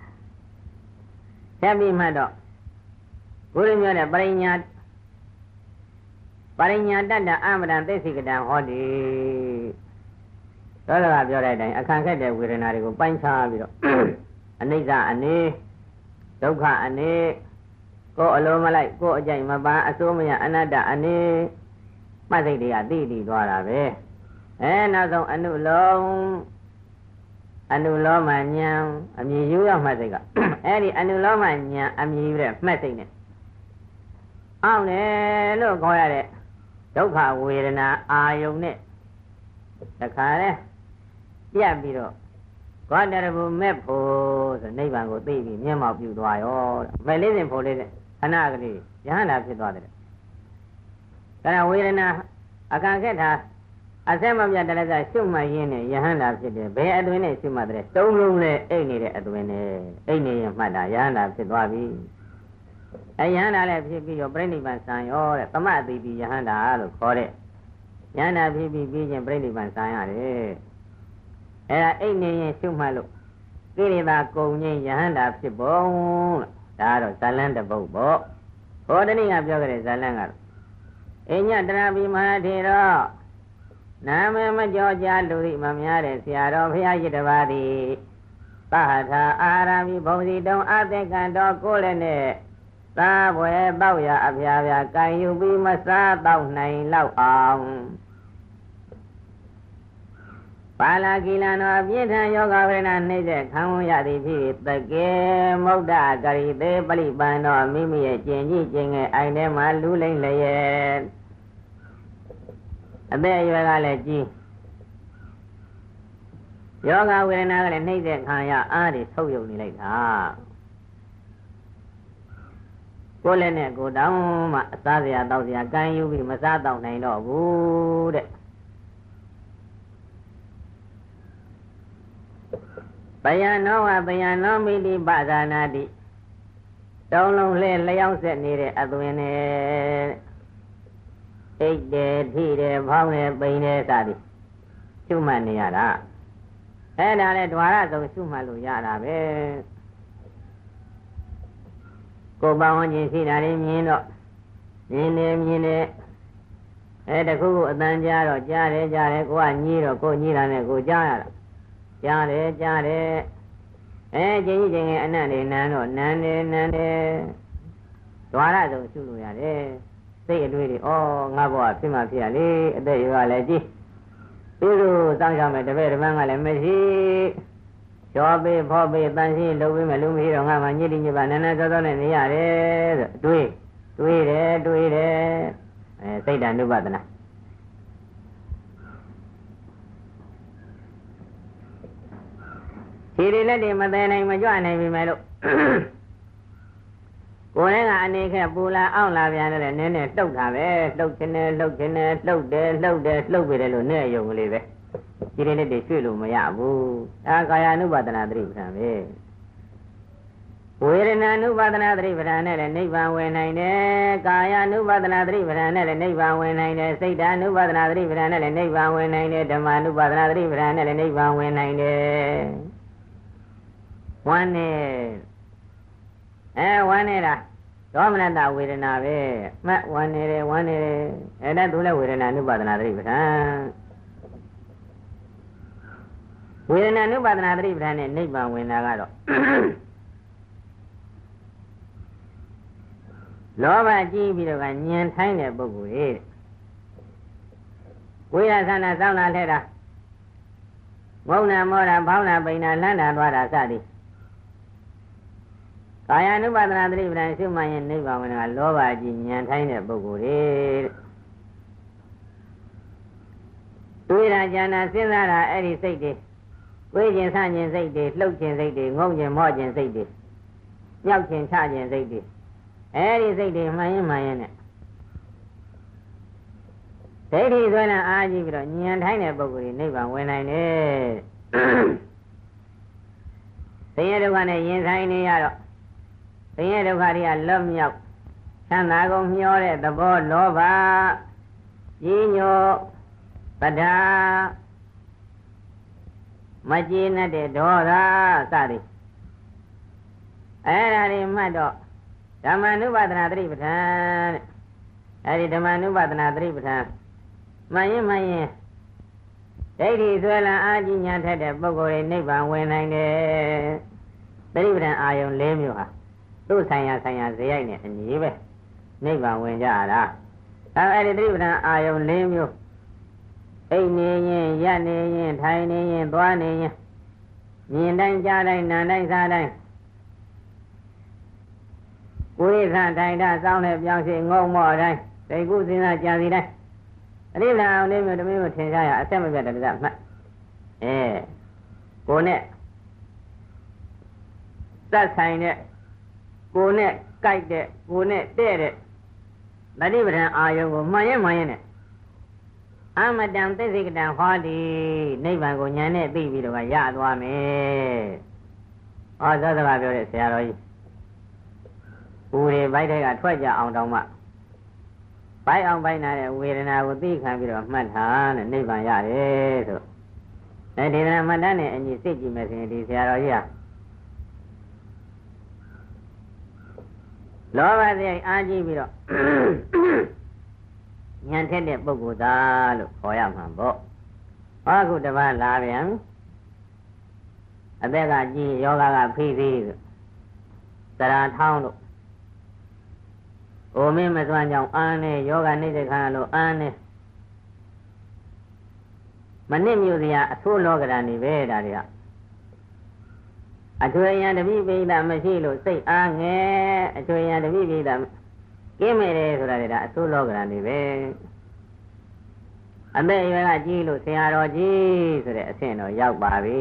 ဆက်ပြီးမှတ်တော့ဘုရားပြောတဲ့ပရိညာပရိညာတတ္တအမတံသိသိကတံဟောတိသောတာကပြောတဲ့အတိုင်းအခန့်ခက်တဲ့ဝေဒနာတွေကိုပိုင်းခြားပြီးတော့အနိစ္စအနေဒုက္ခအနေကိုယ်အလိုမလိုက်ကိုယ်အကြိုက်မပန်းအစိုးမရအနတ္တအနေမှတ်စိတ်တွေကသိသိသွားတာပဲအဲနောက်ဆုံးအနုလုံးအနုလောမဉ္ဇဉ်အမြည်ယူရမှတ်စိတ်ကအဲဒီအနုလောမဉ္ဇဉ်အမြည်ယူတဲ့မှတ်စိတ်နဲ့အောင်းတယ်လို့ခေါ်ရတဲ့ဒုက္ခဝေဒနာအာယုန်နဲ့တခါလဲပြတ်ပြီးတော့ကောတရဘူးမဲ့ဖို့ဆိုနိဗ္ဗာန်ကိုသိပြီးမျက်မှောက်ပြုသွားရောမဲ့လေးစဉ်ဖို့လေးစဉ်ခဏကလေးယဟန္တာဖြစ်သွားတယ်ဒါဝေဒနာအခါခက်တာအစက်မပြတ်တလည်းကရှုမှတ်ရင်းနဲ့ယဟန္တာဖြစ်တယ်ဘယ်အတွင်းနဲ့ရှုမှတ်တယ်သုံးလုံးနဲ့အိတ်နေတဲ့အတွင်းနဲ့အိတ်နေရင်မှတ်တာယဟန္တာဖြစ်သွားပြီအဲယဟန္တာလည်းဖြစ်ပြီးတော့ပြိဋိဘံဆံရောတဲ့သမအတိပိယဟန္တာလို့ခေါ်တဲ့ယဟန္တာဖြစ်ပြီးပြီးချင်းပြိဋိဘံဆံရတယ်အဲဒါအိတ်နေရင်ရှုမှတ်လို့ကိရိတာကုံချင်းယဟန္တာဖြစ်ပုံဒါကတော့ဇလန်းတပုတ်ပေါ့ဟောတနည်းကပြောကြတဲ့ဇလန်းကတော့အညတရာပိမဟာထေရောနာမမကြောကြလူဤမများတဲ့ဆရာတော်ဘုရားရှိတပါးသည်သဟထာအာရမိဘုံစီတုံအသက်ကံတော်ကိုလည်းနဲ့သာဘွယ်တောက်ရအဖျားဖျားကံယူပြီးမစားတောက်နိုင်လောက်အောင်ပါဠိကိလန်တော်အပြည့်ထံယောဂဝေဒနာနှိမ့်တဲ့ခံဝန်ရသည်ဖြစ်တကယ်မုဒ္ဒဂရိသေးပရိပန်တော်မိမိရဲ့ကျင့်ကြည့်ခြင်းငယ်အိုင်ထဲမှာလူလိမ့်လျက်အသက်အရွယ်ကလည်းကြီးယောဂဝေဒနာကလည်းနှိမ့်တဲ့ခံရအားတွေဆုပ်ယုပ်နေလိုက်တာကိုယ်လည်းနဲ့ကိုယ်တောင်းမှအစားစရာတောက်စရာကံယူပြီးမစားတော့နိုင်တော့ဘူးတဲ့ဘယံနောဝဘယံနောမိတိပဇာနာတိတုံးလုံးလဲလျောင်းဆက်နေတဲ့အသွင်နဲ့အိတ်တယ်ထိတယ်ဖောင်းတယ်ပိန်တယ်စသည်ရှုမှတ်နေရတာအဲ့ဒါလဲဓဝရဆုံးရှုမှတ်လို့ရတာပဲကိုယ်ပေါင်းခြင်းရှိတာလေးမြင်တော့မြင်တယ်မြင်တယ်အဲတခုခုအတန်ကြားတော့ကြားတယ်ကြားတယ်ကိုကညည်းတော့ကိုညည်းတာနဲ့ကိုကြားရတာကြားတယ်ကြားတယ်အဲကျင်းကြီးကျင်းငယ်အနံ့နေနန်းတော့နန်းတယ်နန်းတယ်ဓဝရဆုံးရှုလို့ရတယ်စိတ်အတွေ့တွေဩငါဘဝဖြစ်မှဖြစ်ရလေအသက်ရွယ်လည်းကြီးပြီးလို့စောင့်ရှောက်မယ်တပည့်တပန်းကလည်းမရှိကျော်ပေးဖော်ပေးတန်ရှင်းလုပ်ပေးမယ်လူမရှိတော့ငါမှညစ်တိညစ်ပါနန်းနန်းစောစောနဲ့နေရတယ်ဆိုအတွေ့တွေးတယ်တွေးတယ်အဲစိတ်တ ानु ပဒနာခြေတွေလက်တွေမသေးနိုင်မကြွနိုင်ပြီမဲ့လို့ကိုယ်လည်းကအနေခက်ပူလာအောင်လာပြန်တယ်နည်းနည်းလှုပ်တာပဲလှုပ်ခြင်းနဲ့လှုပ်ခြင်းနဲ့လှုပ်တယ်လှုပ်တယ်လှုပ်ပြီတယ်လို့နဲ့ယုံကလေးပဲခြေတွေလက်တွေရွှေ့လို့မရဘူးဒါကာယ ानु ပဒနာသတိပဋ္ဌာန်ပဲဝေဒနာ ानु ပဒနာသတိပဋ္ဌာန်နဲ့လည်းနိဗ္ဗာန်ဝင်နိုင်တယ်ကာယ ानु ပဒနာသတိပဋ္ဌာန်နဲ့လည်းနိဗ္ဗာန်ဝင်နိုင်တယ်စိတ် ानु ပဒနာသတိပဋ္ဌာန်နဲ့လည်းနိဗ္ဗာန်ဝင်နိုင်တယ်ဓမ္မ ानु ပဒနာသတိပဋ္ဌာန်နဲ့လည်းနိဗ္ဗာန်ဝင်နိုင်တယ်ဝမ်းနေအဲဝမ်းနေတာဒေါမနတဝေဒနာပဲမှတ်ဝမ်းနေတယ်ဝမ်းနေတယ်အဲဒါသူလည်းဝေဒနာ ानु ပဒနာသတိပဋ္ဌာန်ဝေဒနာ ानु ပဒနာသတိပဋ္ဌာန်နဲ့နိဗ္ဗာန်ဝင်တာကတော့လောဘကြီးပြီးတော့ကညံထိုင်းတဲ့ပုဂ္ဂိုလ်ရဲ့ဝိရသနာစောင်းလာထဲတာငုံနာမောတာဖောင်းတာပိန်တာလှမ်းတာသွားတာစသည်ကာယ ानु ပဒနာသတိပဋ္ဌာန်ရှုမှတ်ရင်နိဗ္ဗာန်ဝင်တာလောဘကြီးညံထိုင်းတဲ့ပုဂ္ဂိုလ်ရဲ့တွေးတာကြံတာစဉ်းစားတာအဲ့ဒီစိတ်တွေဝိကျင်ဆန့်ကျင်စိတ်တွေလှုပ်ကျင်စိတ်တွေငုံကျင်မော့ကျင်စိတ်တွေညောက်ကျင်ချကျင်စိတ်တွေအဲ့ဒီစိတ်တွေမှန်ရင်မှန်ရင်နဲ့ဒိဋ္ဌိဆွဲလန်းအားကြီးပြီးတော့ဉာဏ်ထိုင်းတဲ့ပုဂ္ဂိုလ်ကြီးနိဗ္ဗာန်ဝင်နိုင်တယ်ဆင်းရဲဒုက္ခနဲ့ရင်ဆိုင်နေရတော့ဆင်းရဲဒုက္ခတွေကလွတ်မြောက်ချမ်းသာကုန်မျောတဲ့သဘောလောဘကြီးညိုပဒါမကျေနပ်တဲ့ဒေါသစသည်အဲ့ဒါတွေမှတ်တော့ဓမ္မ ानु ပဒနာသတိပဋ္ဌာန်တဲ့အဲဒီဓမ္မ ानु ပဒနာသတိပဋ္ဌာန်မှန်ရင်မှန်ရင်ဒိဋ္ဌိဆွဲလန်းအာကြီးညာထက်တဲ့ပုဂ္ဂိုလ်တွေနိဗ္ဗာန်ဝင်နိုင်တယ်သတိပဋ္ဌာန်အာယုံ၄မျိုးဟာသူ့ဆိုင်ရာဆိုင်ရာဇေယိုက်နဲ့အညီပဲနိဗ္ဗာန်ဝင်ကြတာအဲအဲဒီသတိပဋ္ဌာန်အာယုံ၄မျိုးအိတ်နေရင်ရပ်နေရင်ထိုင်နေရင်သွားနေရင်မြင်တိုင်းကြားတိုင်းနားတိုင်းစားတိုင်းကိုယ်ရထိုင်တာစောင်းတဲ့ပြောင်းရှိငုံမော့တိုင်းစိတ်ကူးစဉ်းစားကြံစီတိုင်းအရိလာအောင်လေးမျိုးတမင်းမျိုးထင်ရှားရအဆက်မပြတ်တယ်ဗျမှတ်အဲကိုနဲ့သက်ဆိုင်တဲ့ကိုနဲ့ကြိုက်တဲ့ကိုနဲ့တဲ့တဲ့တတိပဋ္ဌာန်အာယုံကိုမှန်ရင်မှန်ရင်နဲ့အမတံသိစိကတံဟောတိနိဗ္ဗာန်ကိုဉာဏ်နဲ့သိပြီးတော့ရသွားမယ်။ဩဇောစကားပြောတဲ့ဆရာတော်ကြီးဦးတွေဘိုက်တဲ့ကထွက်ကြအောင်တောင်းမှဘိုက်အောင်ဘိုက်နာတဲ့ဝေဒနာကိုသိခံပြီးတော့မှတ်ထားတဲ့နိဗ္ဗာန်ရတယ်ဆိုအဲဒေသနာမှတ်တမ်းနဲ့အညီစိတ်ကြည့်မယ်ဆိုရင်ဒီဆရာတော်ကြီးဟာလောဘစိတ်အားကြီးပြီးတော့ဉာဏ်ထက်တဲ့ပုဂ္ဂိုလ်သားလို့ခေါ်ရမှာပေါ့။ဟောအခုတပတ်လာပြန်အသက်ကကြီးယောဂကဖိဖိဆိုသရထောင်းလို့အိုမင်းမစွမ်းကြောင့်အာနဲ့ယောဂနှိမ့်တဲ့ခါလို့အာနဲ့မနစ်မြို့စရာအဆိုးလောကဓာနေပဲဒါတွေကအချွေရန်တပိပိဋကမရှိလို့စိတ်အားငယ်အချွေရန်တပိပိဋကကင်းမယ်တယ်ဆိုတာလေဒါအဆိုးလောကဓာနေပဲအသက်အရွယ်ကကြီးလို့ဆရာတော်ကြီးဆိုတဲ့အဆင့်တော့ရောက်ပါပြီ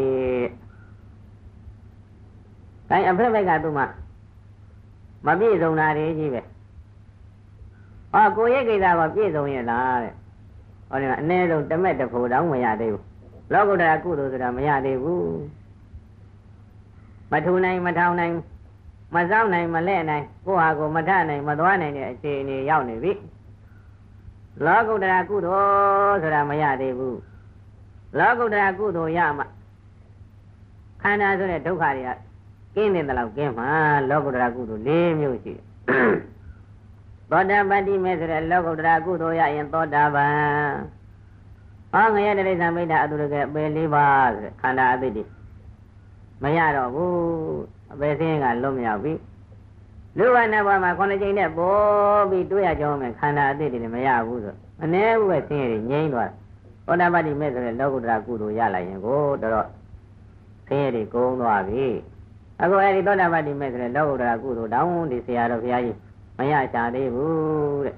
။ဒါအဖက်ဘက်ကသူ့မှာမပြည့်စုံတာတွေကြီးပဲ။ဟောကိုရဲ့ကိစ္စကပြည့်စုံရဲ့လားတဲ့။ဟောဒီမှာအနည်းဆုံးတမက်တစ်ဖို့တောင်မရသေးဘူး။လောကုတ္တရာကုသိုလ်ဆိုတာမရသေးဘူး။မထူနိုင်မထောင်နိုင်မစောင်းနိုင်မလဲနိုင်ကိုဟာကိုမထနိုင်မသွားနိုင်တဲ့အခြေအနေရောက်နေပြီ။လောကုတ္တရာကုသိုလ်ဆိုတာမရသေးဘူး။လောကုတ္တရာကုသိုလ်ရမှခန္ဓာဆိုတဲ့ဒုက္ခတွေကကင်းတဲ့လောက်ကင်းမှာလောကုတ္တရာကုသိုလ်၄မျိုးရှိတယ်။သောတာပတ္တိမေဆိုတဲ့လောကုတ္တရာကုသိုလ်ရရင်သောတာပန်။ဟောငရဲတိရစ္ဆာန်မိတ်တာအတုရကအပေ၄ပါးဆိုတဲ့ခန္ဓာအသိတိမရတော့ဘူးအပေစင်းကလွတ်မြောက်ပြီ။လူဝနာဘဝမှာခုနှစ်ကြိမ်နဲ့ပေါ်ပြီးတွေးရကြောင်းမယ်ခန္ဓာအသိတိလည်းမရဘူးဆိုအနည်းဘူးပဲဆင်းရဲငြိမ်းသွားတယ်။သောတာပတ္တိမေဆိုတဲ့လောကုတ္တရာကုသိုလ်ရလိုက်ရင်ကိုတော်တော်ဆင်းရဲကုန်သွားပြီ။အခုအဲဒီသောတာပတ္တိမေဆိုတဲ့လောကုတ္တရာကုသိုလ်တောင်းဒီဆရာတော်ဘုရားကြီးမရချသေးဘူးတဲ့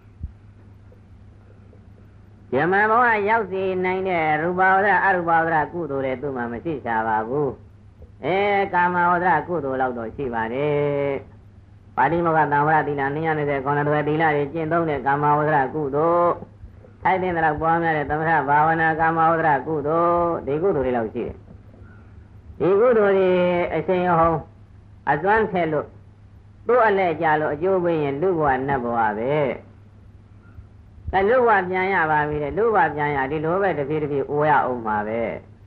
ယမန်ဘဝရောက်စီနိုင်တဲ့ရူပဝဒအရူပဝဒကုသိုလ်တွေသူ့မှာမရှိချပါဘူးအဲကာမဝဒကုသိုလ်လောက်တော့ရှိပါတယ်ပါဠိမောကသံဝရသီလ၂၂၀ခုနှစ်တွေသီလတွေကျင့်သုံးတဲ့ကာမဝဒကုသိုလ်ထိုက်တဲ့လောက်ပွားများတဲ့သမထဘာဝနာကာမဝဒကုသိုလ်ဒီကုသိုလ်တွေလောက်ရှိတယ်ဒီကုသိုလ်တွေအရှင်ဟောအစွမ်းထက်လို့သူ့အလဲကြလို့အကျိုးပေးရင်လူဘဝနတ်ဘဝပဲအဲလူဘဝပြန်ရပါပြီတဲ့လူဘဝပြန်ရဒီလိုပဲတဖြည်းတဖြည်းအိုးရအောင်မှာပဲ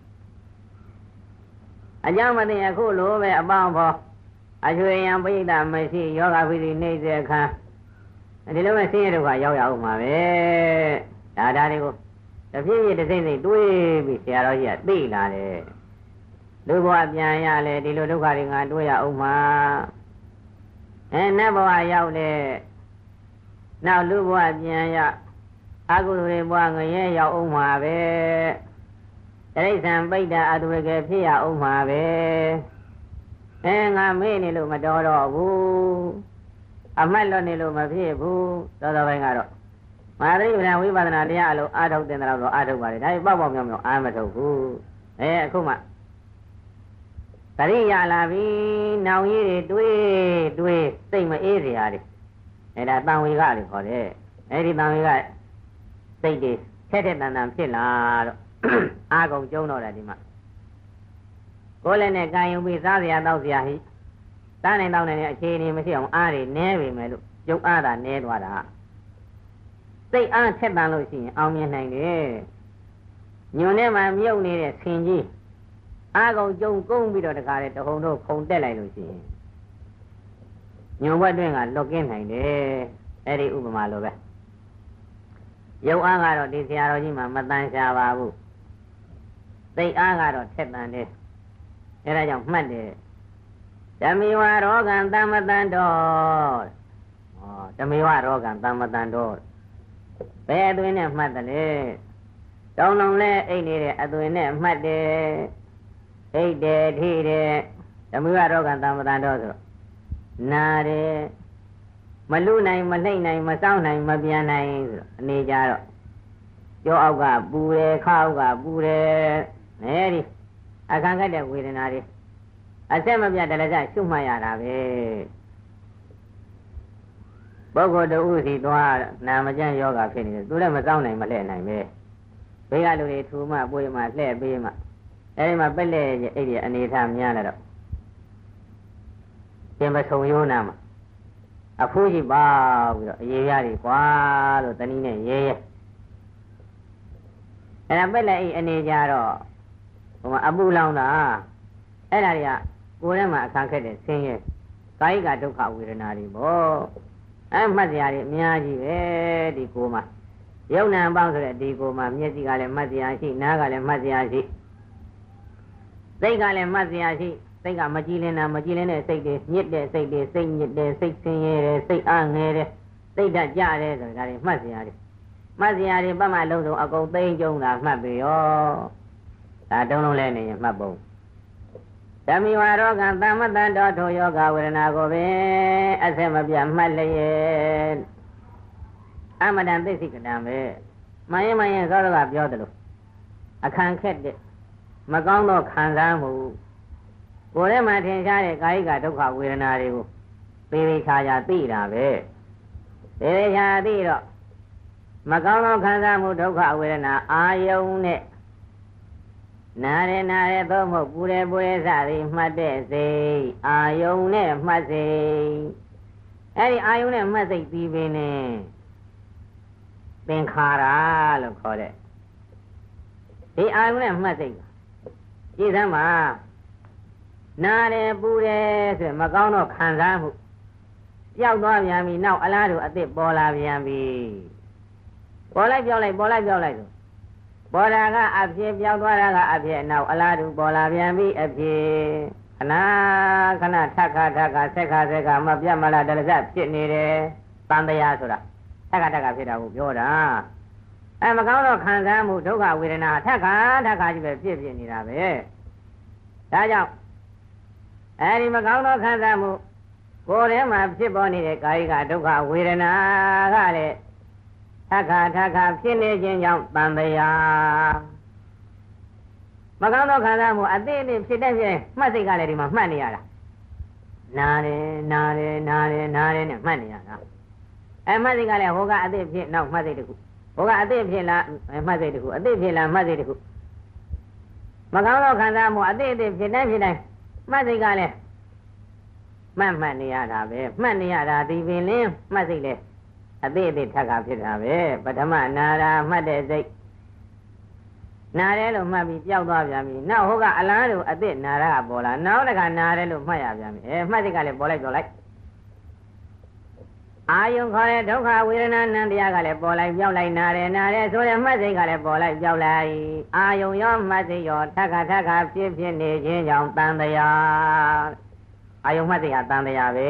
အကြောင်းမသိအခုလိုပဲအပေါင်းဖော်အချွေရန်ပိဋကမရှိယောဂဖိစီနှိမ့်စေခါဒီလိုပဲဆင်းရဲဒုက္ခရောက်ရအောင်မှာပဲဒါဒါတွေကိုတဖြည်းဖြည်းတစ်စိမ့်စိမ့်တွေးပြီးဆရာတော်ကြီးကသိလာတယ်လူဘဝပြန်ရလေဒီလိုဒုက္ခတွေငါတွေးရအောင်မှာအဲနတ်ဘဝရောက်တဲ့နောက်လူဘဝပြန်ရအကုသိုလ်တွေဘဝငရဲရောက်အောင်မှာပဲတိရစ္ဆာန်ပိဋကအတုရကေဖြစ်ရအောင်မှာပဲအဲငါမေ့နေလို့မတော်တော့ဘူးအမှတ်လွတ်နေလို့မဖြစ်ဘူးသောတော်ပိုင်းကတော့မဟာသတိပဋ္ဌာန်ဝိပဿနာတရားအလုံးအာထုတ်တဲ့တော့အာထုတ်ပါလေဒါပေပေါ့ပေါ့မြောင်မြောင်အာမထုတ်ဘူးအဲအခုမှသတိရလာပြီနောင်ကြီးတွေတွေးတွေးစိတ်မအေးစရာတွေအဲဒါတန်ဝေကတွေခေါ်တယ်အဲဒီတန်ဝေကစိတ်တွေထက်ထက်တန်တန်ဖြစ်လာတော့အာကုန်ကျုံတော့တယ်ဒီမှာကိုယ်လည်းနဲ့ကံယူပြီးစားစရာတောက်စရာဟိစားနိုင်တောက်နိုင်တဲ့အခြေအနေမရှိအောင်အားတွေနည်းပေမဲ့လို့ကျုပ်အားသာနည်းသွားတာစိတ်အားထက်တန်လို့ရှိရင်အောင်မြင်နိုင်တယ်ညွန်ထဲမှာမြုပ်နေတဲ့ဆင်ကြီးအာကုန်ကျုံကုန်းပြီးတော့တခါလေတဟုန်တို့ခုန်တက်လိုက်လို့ရှိရင်ညုံဘက်တွင်းကလွတ်ကင်းနိုင်တယ်အဲ့ဒီဥပမာလိုပဲရုပ်အားကတော့ဒီဆရာတော်ကြီးမှမတန်ရှားပါဘူးသိအားကတော့ထက်တန်တယ်အဲဒါကြောင့်မှတ်တယ်ဓမေဝရောဂံသမ္မတန်တော်ဟောဓမေဝရောဂံသမ္မတန်တော်ဘယ်အသွင်နဲ့မှတ်တယ်လဲတောင်းလုံးလဲအိတ်နေတဲ့အသွင်နဲ့မှတ်တယ်အိတ်တယ်ထိတယ်ဓမေဝရောဂံသမ္မတန်တော်ဆိုတော့နာတယ်မလူနိုင်မနှိမ့်နိုင်မစောင်းနိုင်မပြန်နိုင်ဆိုတော့အနေကြတော့ကြောအောက်ကပူတယ်ခါအောက်ကပူတယ်အဲဒီအခန့်ခတ်တဲ့ဝေဒနာတွေအဆက်မပြတ်တလည်းရှုမှတ်ရတာပဲပပုဂ္ဂိုလ်တူစီသွားနာမကျန်းယောဂဖြစ်နေတယ်သူလည်းမစောင့်နိုင်မလှည့်နိုင်ပဲဘေးကလူတွေထူမှပွေးမှလှည့်ပေးမှအဲဒီမှာပက်လက်အဲ့ဒီအနေထားများလာတော့ပြင်ပဆုံရိုးနာမှာအဖိုးကြီးပါပြီးတော့အေးရတွေကွာလို့တနည်းနဲ့ရဲရဲအဲ့ဒါပက်လက်အဲ့အနေကြတော့ဟိုမှာအပူလောင်တာအဲ့ဒါတွေကကိုယ်ထဲမှာအခါခက်တဲ့ဆင်းရဲကာယကဒုက္ခဝေဒနာတွေပေါ့အဲ့မှတ်စရာတွေအများကြီးပဲဒီကိုယ်မှာယုံနာပေါင်းဆိုတဲ့ဒီကိုယ်မှာမျက်စိကလည်းမှတ်စရာရှိနားကလည်းမှတ်စရာရှိစိတ်ကလည်းမှတ်စရာရှိစိတ်ကမကြည်လင်တာမကြည်လင်တဲ့စိတ်တွေညစ်တဲ့စိတ်တွေစိတ်ညစ်တဲ့စိတ်ဆင်းရဲတဲ့စိတ်အားငယ်တဲ့စိတ်ဓာတ်ကြတဲ့ဆိုတာတွေမှတ်စရာတွေမှတ်စရာတွေပတ်မှလုံးစုံအကုန်သိမ့်ကြုံတာမှတ်ပြီရောဒါတုံးလုံးလဲနေရင်မှတ်ပုံဓမ္မိဝါရောကံသမ္မတံတော်ထိုယောဂဝေဒနာကိုပင်အဆက်မပြတ်မှတ်လျက်အမတန်သိစိကတံပဲမယင်မယင်သောတော်ကပြောတယ်လို့အခန့်ခက်တဲ့မကောင်းသောခံစားမှုကိုယ်ထဲမှာထင်ရှားတဲ့ကာယကဒုက္ခဝေဒနာတွေကိုသေသေးချာချာသိတာပဲသေသေးချာသိတော့မကောင်းသောခံစားမှုဒုက္ခဝေဒနာအာယုံနဲ့နာရဲနာရဲသို့မဟုတ်ပူရဲပူရဲစသည်မှတ်တဲ့စိတ်အာယုံနဲ့မှတ်စိတ်အဲ့ဒီအာယုံနဲ့မှတ်စိတ်ပြီးပင်နဲ့သင်္ခါရလို့ခေါ်တဲ့ဒီအာယုံနဲ့မှတ်စိတ်ကြည့်စမ်းပါနာရဲပူရဲဆိုမကောင်းတော့ခံစားမှုပျောက်သွားပြန်ပြီနောက်အလားတူအစ်စ်ပေါ်လာပြန်ပြီပေါ်လိုက်ပြောက်လိုက်ပေါ်လိုက်ပြောက်လိုက်ဆိုပေါ်တာကအဖြစ်ပြောက်သွားတာကအဖြစ်နောက်အလားတူပေါ်လာပြန်ပြီအဖြစ်ခဏခဏထက်ခါထက်ခါဆက်ခါဆက်ခါမပြတ်မလားတလစဖြစ်နေတယ်တန်တရားဆိုတာထက်ခါထက်ခါဖြစ်တာကိုပြောတာအဲမကောင်းတော့ခံစားမှုဒုက္ခဝေဒနာထက်ခါထက်ခါကြီးပဲဖြစ်ဖြစ်နေတာပဲဒါကြောင့်အဲဒီမကောင်းသောခံစားမှုကိုယ်ထဲမှာဖြစ်ပေါ်နေတဲ့ကာယကဒုက္ခဝေဒနာကလည်းထက်ခါထက်ခါဖြစ်နေခြင်းကြောင့်တန်တရားမကောင်းသောခံစားမှုအသေးအသေးဖြစ်တဲ့ဖြစ်မှတ်စိတ်ကလည်းဒီမှာမှတ်နေရတာနာတယ်နာတယ်နာတယ်နာတယ်နဲ့မှတ်နေရတာအဲမှတ်စိတ်ကလည်းဟိုကအသေးဖြစ်နောက်မှတ်စိတ်တစ်ခုဟိုကအသေးဖြစ်လားမှတ်စိတ်တစ်ခုအသေးဖြစ်လားမှတ်စိတ်တစ်ခုမကောင်းသောခံစားမှုအသေးအသေးဖြစ်တဲ့ဖြစ်တိုင်းမှတ်စိတ်ကလည်းမှတ်မှတ်နေရတာပဲမှတ်နေရတာဒီပင်လင်းမှတ်စိတ်လေအသေးအသေးထက်ကဖြစ်တာပဲပထမနာရာမှတ်တဲ့စိတ်နာရဲလို့မှတ်ပြီးပျောက်သွားပြန်ပြီနောက်ဟိုကအလားတူအသေးနာရာကပေါ်လာနောက်တခါနာရဲလို့မှတ်ရပြန်ပြီအဲမှတ်စိတ်ကလည်းပေါ်လိုက်ပေါ်လိုက်အာယုံခေါ်တဲ့ဒုက္ခဝေဒနာနံတရားကလည်းပေါ်လိုက်ပျောက်လိုက်နာရဲနာရဲဆိုတဲ့မှတ်စိတ်ကလည်းပေါ်လိုက်ပျောက်လိုက်အာယုံရောမှတ်စိတ်ရောထက်ကထက်ကဖြစ်ဖြစ်နေခြင်းကြောင့်တန်တရားအာယုံမှတ်စိတ်ဟာတန်တရားပဲ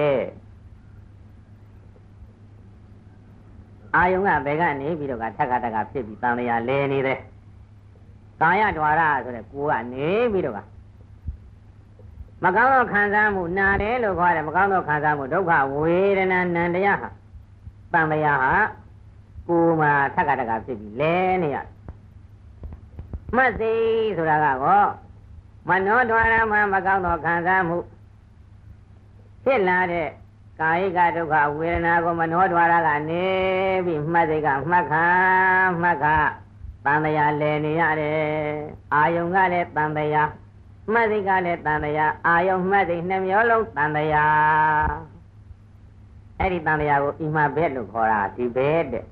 အာယုံကဘယ်ကနေပြီးတော့ကထက်ကထက်ကဖြစ်ပြီးတန်တရားလဲနေတယ်ကာယဓဝါရဆိုတဲ့ကိုယ်ကနေပြီးတော့ကမကောင်းသောခံစားမှုနာတယ်လို့ခေါ်တယ်မကောင်းသောခံစားမှုဒုက္ခဝေဒနာနံတရားဟာတန်တရားဟာကိုယ်မှာထက်ကထက်ကဖြစ်ပြီးလဲနေရမှတ်စိဆိုတာကောမနောဓဝါရမှာမကောင်းသောခံစားမှုဖြစ်လာတဲ့ကာယကဒုက္ခဝေဒနာကိုမနောဓဝါရကနေပြီးမှတ်စိတ်ကမှတ်ခါမှတ်ခါတန်တရားလဲနေရတယ်အာယုံကလည်းတန်တရားမှတ်စိတ်ကလည်းတန်တရားအာယုံမှတ်စိတ်နှစ်မျိုးလုံးတန်တရားအဲ့ဒီတန်တရားကိုအိမဘက်လို့ခေါ်တာဒီဘက်တဲ့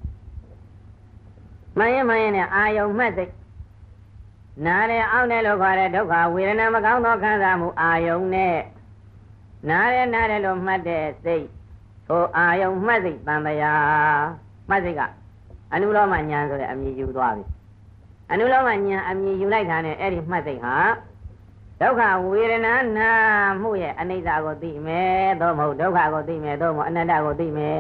မယင်မယင်နဲ့အာယုံမှတ်စိတ်နားတယ်အောင်းတယ်လို့ခေါ်တဲ့ဒုက္ခဝေဒနာမကောင်းသောခံစားမှုအာယုံနဲ့နားတယ်နားတယ်လို့မှတ်တဲ့စိတ်ထိုအာယုံမှတ်စိတ်တန်တရားမှတ်စိတ်ကအနုလောမဉာဏ်ဆိုတဲ့အမြင်ယူသွားပြီအနုလောမဉာဏ်အမြင်ယူလိုက်တာနဲ့အဲ့ဒီမှတ်စိတ်ဟာဒုက္ခဝေဒနာနာမှုရဲ့အနိစ္စကိုသိမယ်သို့မဟုတ်ဒုက္ခကိုသိမယ်သို့မဟုတ်အနတ္တကိုသိမယ်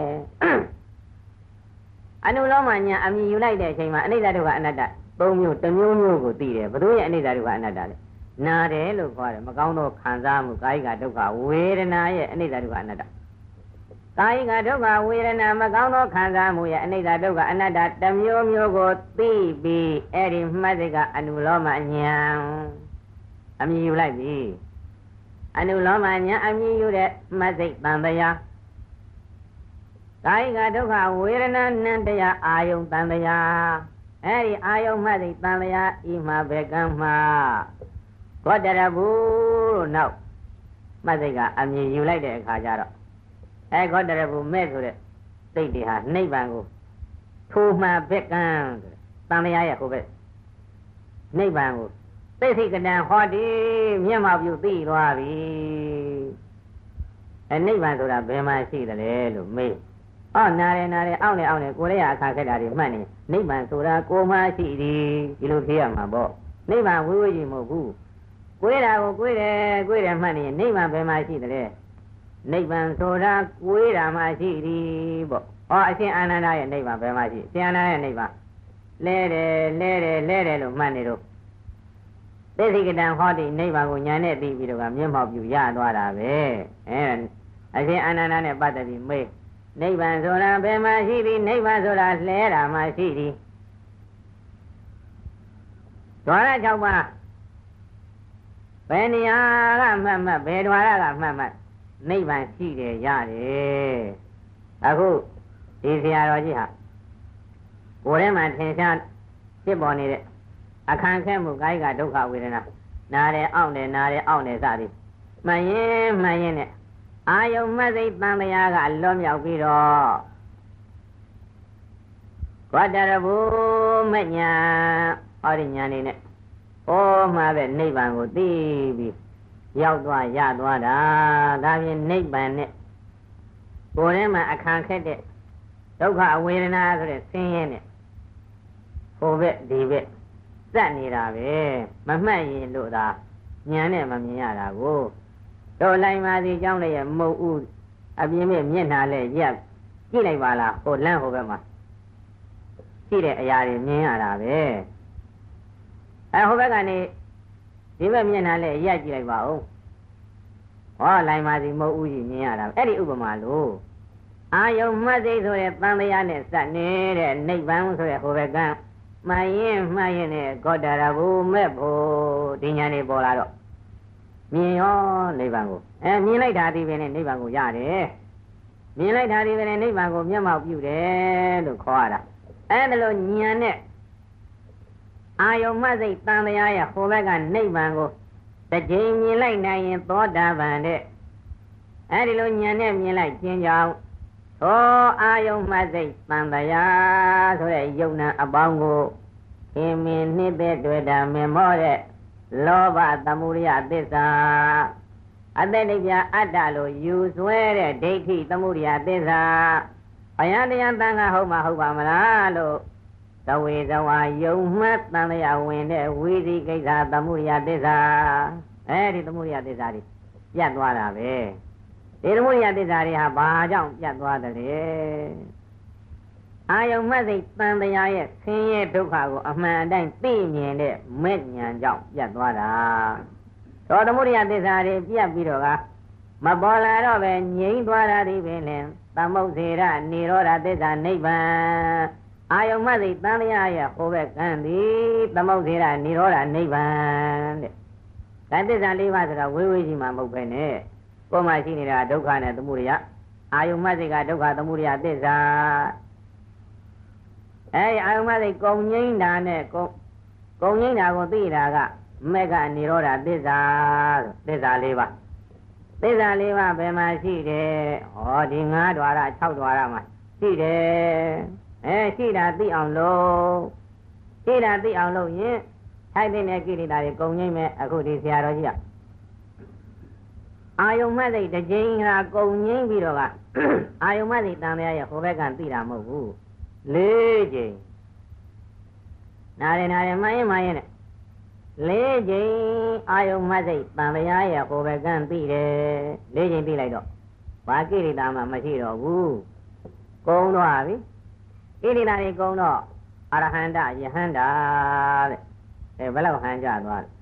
အနုလောမဉာဏ်အမြင်ယူလိုက်တဲ့အချိန်မှာအနိစ္စဒုက္ခအနတ္တသုံးမျိုးတစ်မျိုးမျိုးကိုသိတယ်ဘယ်လိုရဲ့အနိစ္စဒုက္ခအနတ္တလဲနာတယ်လို့ခေါ်တယ်မကောင်းသောခံစားမှုကာယကဒုက္ခဝေဒနာရဲ့အနိစ္စဒုက္ခအနတ္တကာယကဒုက္ခဝေဒနာမကောင်းသောခံစားမှုရဲ့အနိစ္စဒုက္ခအနတ္တတစ်မျိုးမျိုးကိုသိပြီးအဲ့ဒီမှတ်စိတ်ကအနုလောမဉာဏ်အမြင်ယူလိုက်ပြီအနုလောမဉာဏ်အမြင်ယူတဲ့မှတ်စိတ်တန်တရားကာယကဒုက္ခဝေဒနာနံတရားအာယုံတန်တရားအဲ့ဒီအာယုံမှသိတန်တရားဤမှာဘယ်ကံမှာဘောတရဘူးလို့နောက်မှတ်စိတ်ကအမြင်ယူလိုက်တဲ့အခါကျတော့အဲဘောတရဘူးမဲ့ဆိုတဲ့စိတ်တွေဟာနိဗ္ဗာန်ကိုထိုမှဘက်ကံတန်တရားရဲ့ဟိုဘက်နိဗ္ဗာန်ကိုသိသိကတံဟောတိမျက်မှောက်ပြုသိသွားပြီအဲနိဗ္ဗာန်ဆိုတာဘယ်မှာရှိသလဲလို့မေးအော်နားတယ်နားတယ်အောက်နဲ့အောက်နဲ့ကိုယ်ရဲ့အခါခက်တာတွေမှတ်နေနိဗ္ဗာန်ဆိုတာကိုယ်မှရှိသည်ဒီလိုဖြေရမှာပေါ့နိဗ္ဗာန်ဝိဝိကြီးမဟုတ်ဘူးကိုယ်တာကိုကိုယ်တယ်ကိုယ်တယ်မှတ်နေနိဗ္ဗာန်ဘယ်မှာရှိသလဲနိဗ္ဗာန်ဆိုတာကိုယ်တာမှရှိသည်ပေါ့အော်အရှင်အာနန္ဒရဲ့နိဗ္ဗာန်ဘယ်မှာရှိအရှင်အာနန္ဒရဲ့နိဗ္ဗာန်လဲတယ်လဲတယ်လဲတယ်လို့မှတ်နေတော့သိသိကတံဟောတိနိဗ္ဗာန်ကိုညာနဲ့သိပြီးတော့ကမျက်မှောက်ပြုရသွားတာပဲအဲအရှင်အာနန္ဒနဲ့ပတ်သက်ပြီးမေးနိဗ္ဗာန်ဆိုတာဘယ်မှာရှိသည်နိဗ္ဗာန်ဆိုတာလဲတာမှရှိသည်ဒွါရ၆ပါးဘယ်နေရာကမှတ်မှတ်ဘယ်ဒွါရကမှတ်မှတ်နိဗ္ဗာန်ရှိတယ်ရတယ်အခုဒီဆရာတော်ကြီးဟာကိုယ်ထဲမှာထင်ရှားဖြစ်ပေါ်နေတဲ့အခန့်ခဲမှုကာယကဒုက္ခဝေဒနာနားတယ်အောင့်တယ်နားတယ်အောင့်တယ်စသည်မှန်ရင်မှန်ရင်နဲ့အာယုံမသိတန်တရားကလွတ်မြောက်ပြီးတော့ဘောတရဘူးမညာဟောဒီညာနေနဲ့ဟောမှာပဲနိဗ္ဗာန်ကိုသိပြီးရောက်သွားရသွားတာဒါဖြင့်နိဗ္ဗာန်နဲ့ကိုယ်ထဲမှာအခန့်ခက်တဲ့ဒုက္ခဝေဒနာဆိုတဲ့ဆင်းရဲနဲ့ဟိုဘက်ဒီဘက်စက်နေတာပဲမမှတ်ရင်လို့သာညာနဲ့မမြင်ရတာကိုတို့လိုက်ပါစီကြောင်းလည်းရဲ့မုတ်ဥအပြင်းမဲ့မျက်နှာလည်းရက်ကြည့်လိုက်ပါလားဟိုလမ်းဟိုဘက်မှာရှိတဲ့အရာတွေမြင်ရတာပဲအဲဟိုဘက်ကနေဒီဘက်မျက်နှာလည်းရက်ကြည့်လိုက်ပါဦးဟောလိုက်ပါစီမုတ်ဥကြီးမြင်ရတာအဲ့ဒီဥပမာလို့အာယုံမှတ်စိတ်ဆိုတဲ့တန်တရားနဲ့စက်နေတဲ့နိဗ္ဗာန်ဆိုတဲ့ဟိုဘက်ကမှန်ရင်မှန်ရင်နဲ့ဂေါတရဘူးမဲ့ဖို့ဒီညာနေပေါ်လာတော့မြင်ရောနိဗ္ဗာန်ကိုအဲမြင်လိုက်တာဒီပဲနဲ့နိဗ္ဗာန်ကိုရတယ်မြင်လိုက်တာဒီပဲနဲ့နိဗ္ဗာန်ကိုမျက်မှောက်ပြုတယ်လို့ခေါ်ရတာအဲဒါလို့ဉာဏ်နဲ့အာယုံမှတ်စိတ်တန်တရားရဲ့ဟိုဘက်ကနိဗ္ဗာန်ကိုတစ်ချိန်မြင်လိုက်နိုင်ရင်သောတာပန်တဲ့အဲဒီလိုဉာဏ်နဲ့မြင်လိုက်ခြင်းကြောင့်သောအာယုံမှတ်စိတ်တန်တရားဆိုတဲ့ယုံနာအပေါင်းကိုခင်မင်းနှစ်သက်တွေ့တာမမောတဲ့လောဘသမုဒယသစ္စာအတ္တနိဗ္ဗာန်အတ္တလို့ယူဆွဲတဲ့ဒိဋ္ဌိသမုဒယသစ္စာဘယံတရားတန်ခါဟုတ်မှာဟုတ်ပါမလားလို့သဝေဇဝါယုံမှတ်တန်တရားဝင်တဲ့ဝိသိကိစ္စသမုဒယသစ္စာအဲဒီသမုဒယသစ္စာတွေပြတ်သွားတာပဲဒီသမုဒယသစ္စာတွေဟာဘာကြောင့်ပြတ်သွားတယ်လဲအာယုံမှတ်စိတ်တန်တရားရဲ့ဆင်းရဲဒုက္ခကိုအမှန်အတိုင်းသိမြင်တဲ့မဲ့ဉာဏ်ကြောင့်ပြတ်သွားတာသောသမုဒယသစ္စာတွေပြတ်ပြီးတော့ကမပေါ်လာတော့ပဲငြိမ်းသွားတာဒီပင်လင်သမုတ်စေရနိရောဓသစ္စာနိဗ္ဗာန်အာယုံမှတ်စိတ်တန်တရားရဲ့ဟိုဘက်ကံသည်သမုတ်စေရနိရောဓနိဗ္ဗာန်တဲ့ဒါသစ္စာလေးပါးဆိုတာဝေးဝေးကြီးမှမဟုတ်ပဲနဲ့ကိုယ်မှရှိနေတာဒုက္ခနဲ့သမုဒယအာယုံမှတ်စိတ်ကဒုက္ခသမုဒယသစ္စာအဲဒီအာယုံမှတ်စိတ်ကုံငိမ့်တာနဲ့ကုံကုံငိမ့်တာကိုသိတာကမေဃနိရောဓသစ္စာသစ္စာလေးပါသစ္စာလေးပါဘယ်မှာရှိတယ်ဟောဒီ၅ဓဝါရ၆ဓဝါရမှာရှိတယ်အဲရှိတာသိအောင်လို့ရှိတာသိအောင်လို့ရင်ထိုက်တဲ့ကိရိတာတွေကုံငိမ့်မဲ့အခုဒီဆရာတော်ကြီးကအာယုံမှတ်စိတ်တစ်ကြိမ်ဟာကုံငိမ့်ပြီးတော့ကအာယုံမှတ်စိတ်တန်တရားရဲ့ဟိုဘက်ကသိတာမဟုတ်ဘူးလေးကြိမ်နားရနားရမှန်ရင်မှန်ရင်လေးကြိမ်အာယုံမှတ်စိတ်တန်တရားရဲ့ဟိုဘက်ကသိတယ်လေးကြိမ်သိလိုက်တော့ဘာကိရိတာမှမရှိတော့ဘူးကုံတော့ပြီကိရိတာတွေကုံတော့အရဟန္တယဟန္တာတဲ့အဲဘယ်လောက်ဟန်ကြသွားလဲ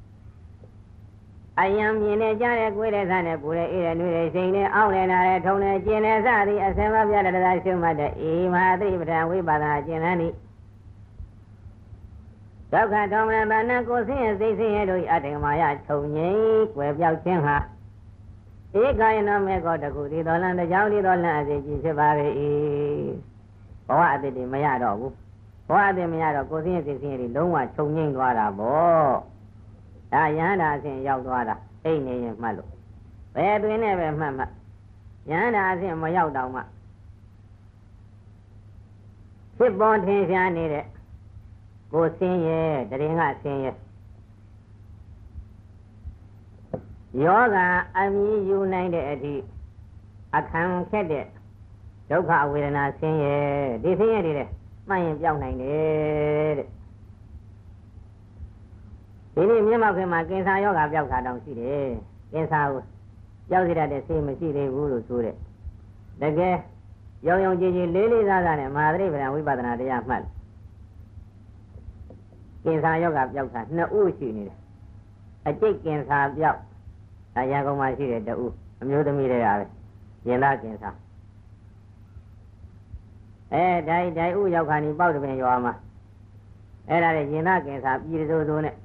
အယံမြင်နေကြတဲ့ကိုယ်တဲ့ဆန်းတဲ့ပူတဲ့အေးတဲ့နှွေးတဲ့စိန်တဲ့အောင့်တဲ့နာတဲ့ထုံတဲ့ကျင်တဲ့စသည်အစင်မပြတဲ့တရားရှုမှတ်တဲ့အေမဟာသတိပဋ္ဌာန်ဝိပါဒနာကျင်လန်းသည်ဒုက္ခဒေါမနဗန္နကိုဆင်းရဲစိတ်ဆင်းရဲတို့၏အတ္တမာယခြုံငိမ့်ွယ်ပြောက်ခြင်းဟာဧကယနောမေကောတခုဒီတော်လန်တရားဒီတော်လန်အစီကြီးဖြစ်ပါလေဘဝအတ္တိမရတော့ဘူးဘဝအတ္တိမရတော့ကိုယ်စင်းရဲ့စိတ်စင်းရဲ့လုံးဝခြုံငိမ့်သွားတာပေါ့ဒါယန္တာအစဉ်ရောက်သွားတာအိတ်နေရင်မှတ်လို့ဘယ်တွင်နဲ့ပဲမှတ်မှတ်ယန္တာအစဉ်မရောက်တော့မှဖြစ်ပေါ်ထင်ရှားနေတဲ့ကိုယ်စင်းရဲ့တရင်ကစင်းရဲ့ယောဂအမြည်ယူနိုင်တဲ့အထိအခမ်းခက်တဲ့ဒုက္ခဝေဒနာဆင်းရဲဒီဆင်းရဲတွေတဲ့မှန်ရင်ပြောင်းနိုင်တယ်တဲ့ဒီနေ့မျက်မှောက်ခင်မှာကင်ဆာယောဂပြောက်တာတောင်ရှိတယ်ကင်ဆာကိုပြောက်စေတတ်တဲ့ဆေးမရှိသေးဘူးလို့ဆိုတဲ့တကယ်ရောင်ရောင်ကြည်ကြည်လေးလေးစားစားနဲ့မဟာသရိပ္ပံဝိပဿနာတရားမှတ်ကင်ဆာယောဂပြောက်တာနှစ်ဦးရှိနေတယ်အကျိတ်ကင်ဆာပြောက်အရာကောင်မှရှိတဲ့တူအမျိုးသမီးတွေရာပဲရင်သားကင်ဆာအဲဒိုင်ဒိုင်ဥရောက်ခါနီပေါက်တပင်ရွာမှာအဲ့ဒါလေရင်သားကင်ဆာပြည်စိုးစိုးနဲ့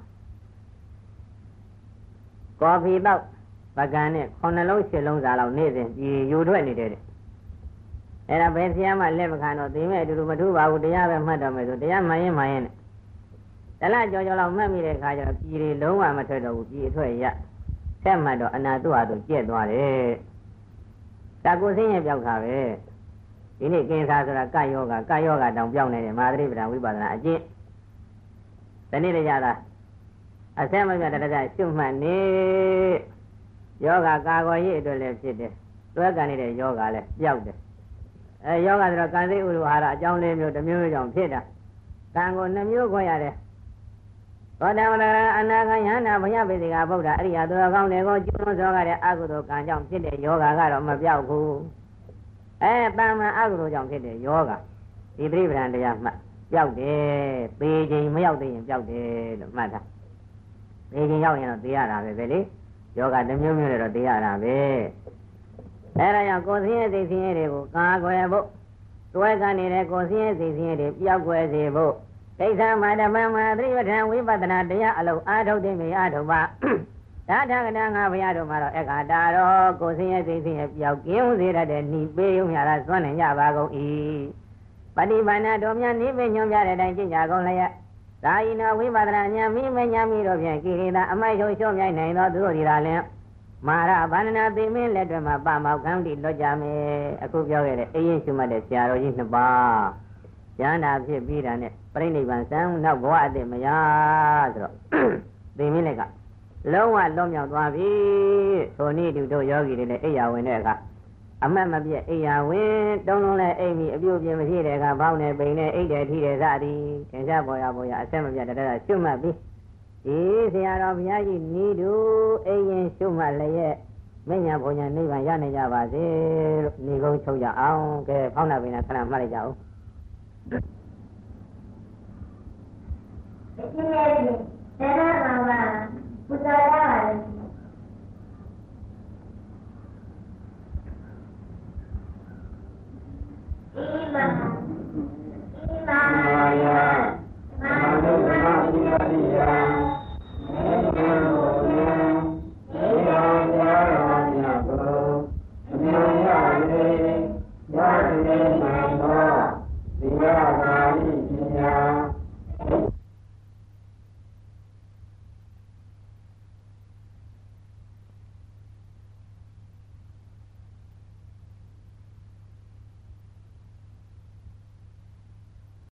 ကော်ဖီတော့ပကံနဲ့ခုနှလုံးရှစ်လုံးစာလောက်နေ့စဉ်ပြည်ယူထွက်နေတယ်အဲ့ဒါဘယ်ဆရာမှလက်မခံတော့သိမဲ့အတူတူမထူးပါဘူးတရားပဲမှတ်တော့မယ်ဆိုတရားမှန်ရင်မှန်ရင်တလားကြော်ကြော်လောက်မှတ်မိတဲ့အခါကျတော့ပြည်တွေလုံးဝမထွက်တော့ဘူးပြည်အထွက်ရဆက်မှတ်တော့အနာတုဟာတို့ကျက်သွားတယ်တာကိုစင်းရဲ့ပြောက်တာပဲဒီနေ့ကင်ဆာဆိုတာကယောဂကယောဂတောင်ပြောင်းနေတယ်မဟာသရိပ္ပံဝိပဿနာအကျင့်ဒီနေ့လည်းရတာအဆက်မပြတ်တတရှုမှတ်နေယောဂကာကွယ်ရေးအတွက်လည်းဖြစ်တယ်တွဲကန်နေတဲ့ယောဂလည်းပြောက်တယ်အဲယောဂဆိုတော့ကံစိတ်ဥရဟာရအကြောင်းလေးမျိုးတစ်မျိုးမျိုးကြောင့်ဖြစ်တာကံကိုနှမျိုးခွဲရတယ်သောတာပန်အနာဂံယန္တာဘုရားပိစိကဗုဒ္ဓအရိယသူတော်ကောင်းတွေကိုကျွန်းစောခဲ့တဲ့အကုသိုလ်ကံကြောင့်ဖြစ်တဲ့ယောဂကတော့မပြောက်ဘူးအဲတာမန်အကုသိုလ်ကြောင့်ဖြစ်တဲ့ယောဂဒီသတိပဋ္ဌာန်တရားမှတ်ပြောက်တယ်သေခြင်းမရောက်သေးရင်ပြောက်တယ်လို့မှတ်ထားသေခြင်းရောက်ရင်တော့သေရတာပဲပဲလေယောဂတစ်မျိုးမျိုးနဲ့တော့သေရတာပဲအဲဒါကြောင့်ကိုယ်စင်းရဲ့သိစင်းရဲ့တွေကိုကာကွယ်ဖို့တွဲကန်နေတဲ့ကိုယ်စင်းရဲ့သိစင်းရဲ့တွေပြောက်ကွယ်စေဖို့ဒိဋ္ဌာမဓမ္မမသတိပဋ္ဌာန်ဝိပဿနာတရားအလုံးအာထုတ်သိမြအာထုတ်ပါဒါထကနာငါဘုရားတို့မှာတော့အခါတာတော့ကိုယ်စင်းရဲ့သိစင်းရဲ့ပြောက်ကင်းစေတတ်တဲ့ဤပေးုံရတာစွန့်နိုင်ကြပါကုန်၏ပฏิပါဏတော်များနိဗ္ဗာန်ညွှန်ပြတဲ့အတိုင်းကျင့်ကြကုန်လျက်သာယိနောဝိပဿနာဉာဏ်မိမဉာဏ်မိတို့ဖြင့်ကိရိတာအမိုက်ဆုံးရှုံးမြိုက်နိုင်သောသူတို့ဒီလာလင်မာရဗန္ဒနာသိမင်းလက်တွင်မှာပမောက်ကံတိလွတ်ကြမယ်အခုပြောခဲ့တဲ့အေးရင်ရှုမှတ်တဲ့ဆရာတော်ကြီးနှစ်ပါးဉာဏ်နာဖြစ်ပြီးတာနဲ့ပြိဋိဘံစံနောက်ဘဝအတ္တမရဆိုတော့သိမင်းလက်ကလုံးဝလွန်မြောက်သွားပြီဆိုနည်းတူတို့ယောဂီတွေလည်းအိယာဝင်တဲ့အခါအမတ်မပြည့်အိယာဝင်တုံးလုံးလဲအိမ်ပြီးအပြုတ်ပြင်းမရှိတဲ့အခါဘောင်းနဲ့ပိန်နဲ့အိတ်တယ်ထိတယ်စသည်သင်္ချပေါ်ရပေါ်ရအဆက်မပြတ်တတရှုမှတ်ပြီးဒီဆရာတော်ဘုရားကြီးနီးတူအိရင်ရှုမှတ်လျက်မညာဘုံညာနိဗ္ဗာန်ရနိုင်ကြပါစေလို့ညီကုန်းချုပ်ကြအောင်ကဲဖောင်းနာပိန်နာခဏမှတ်လိုက်ကြအောင်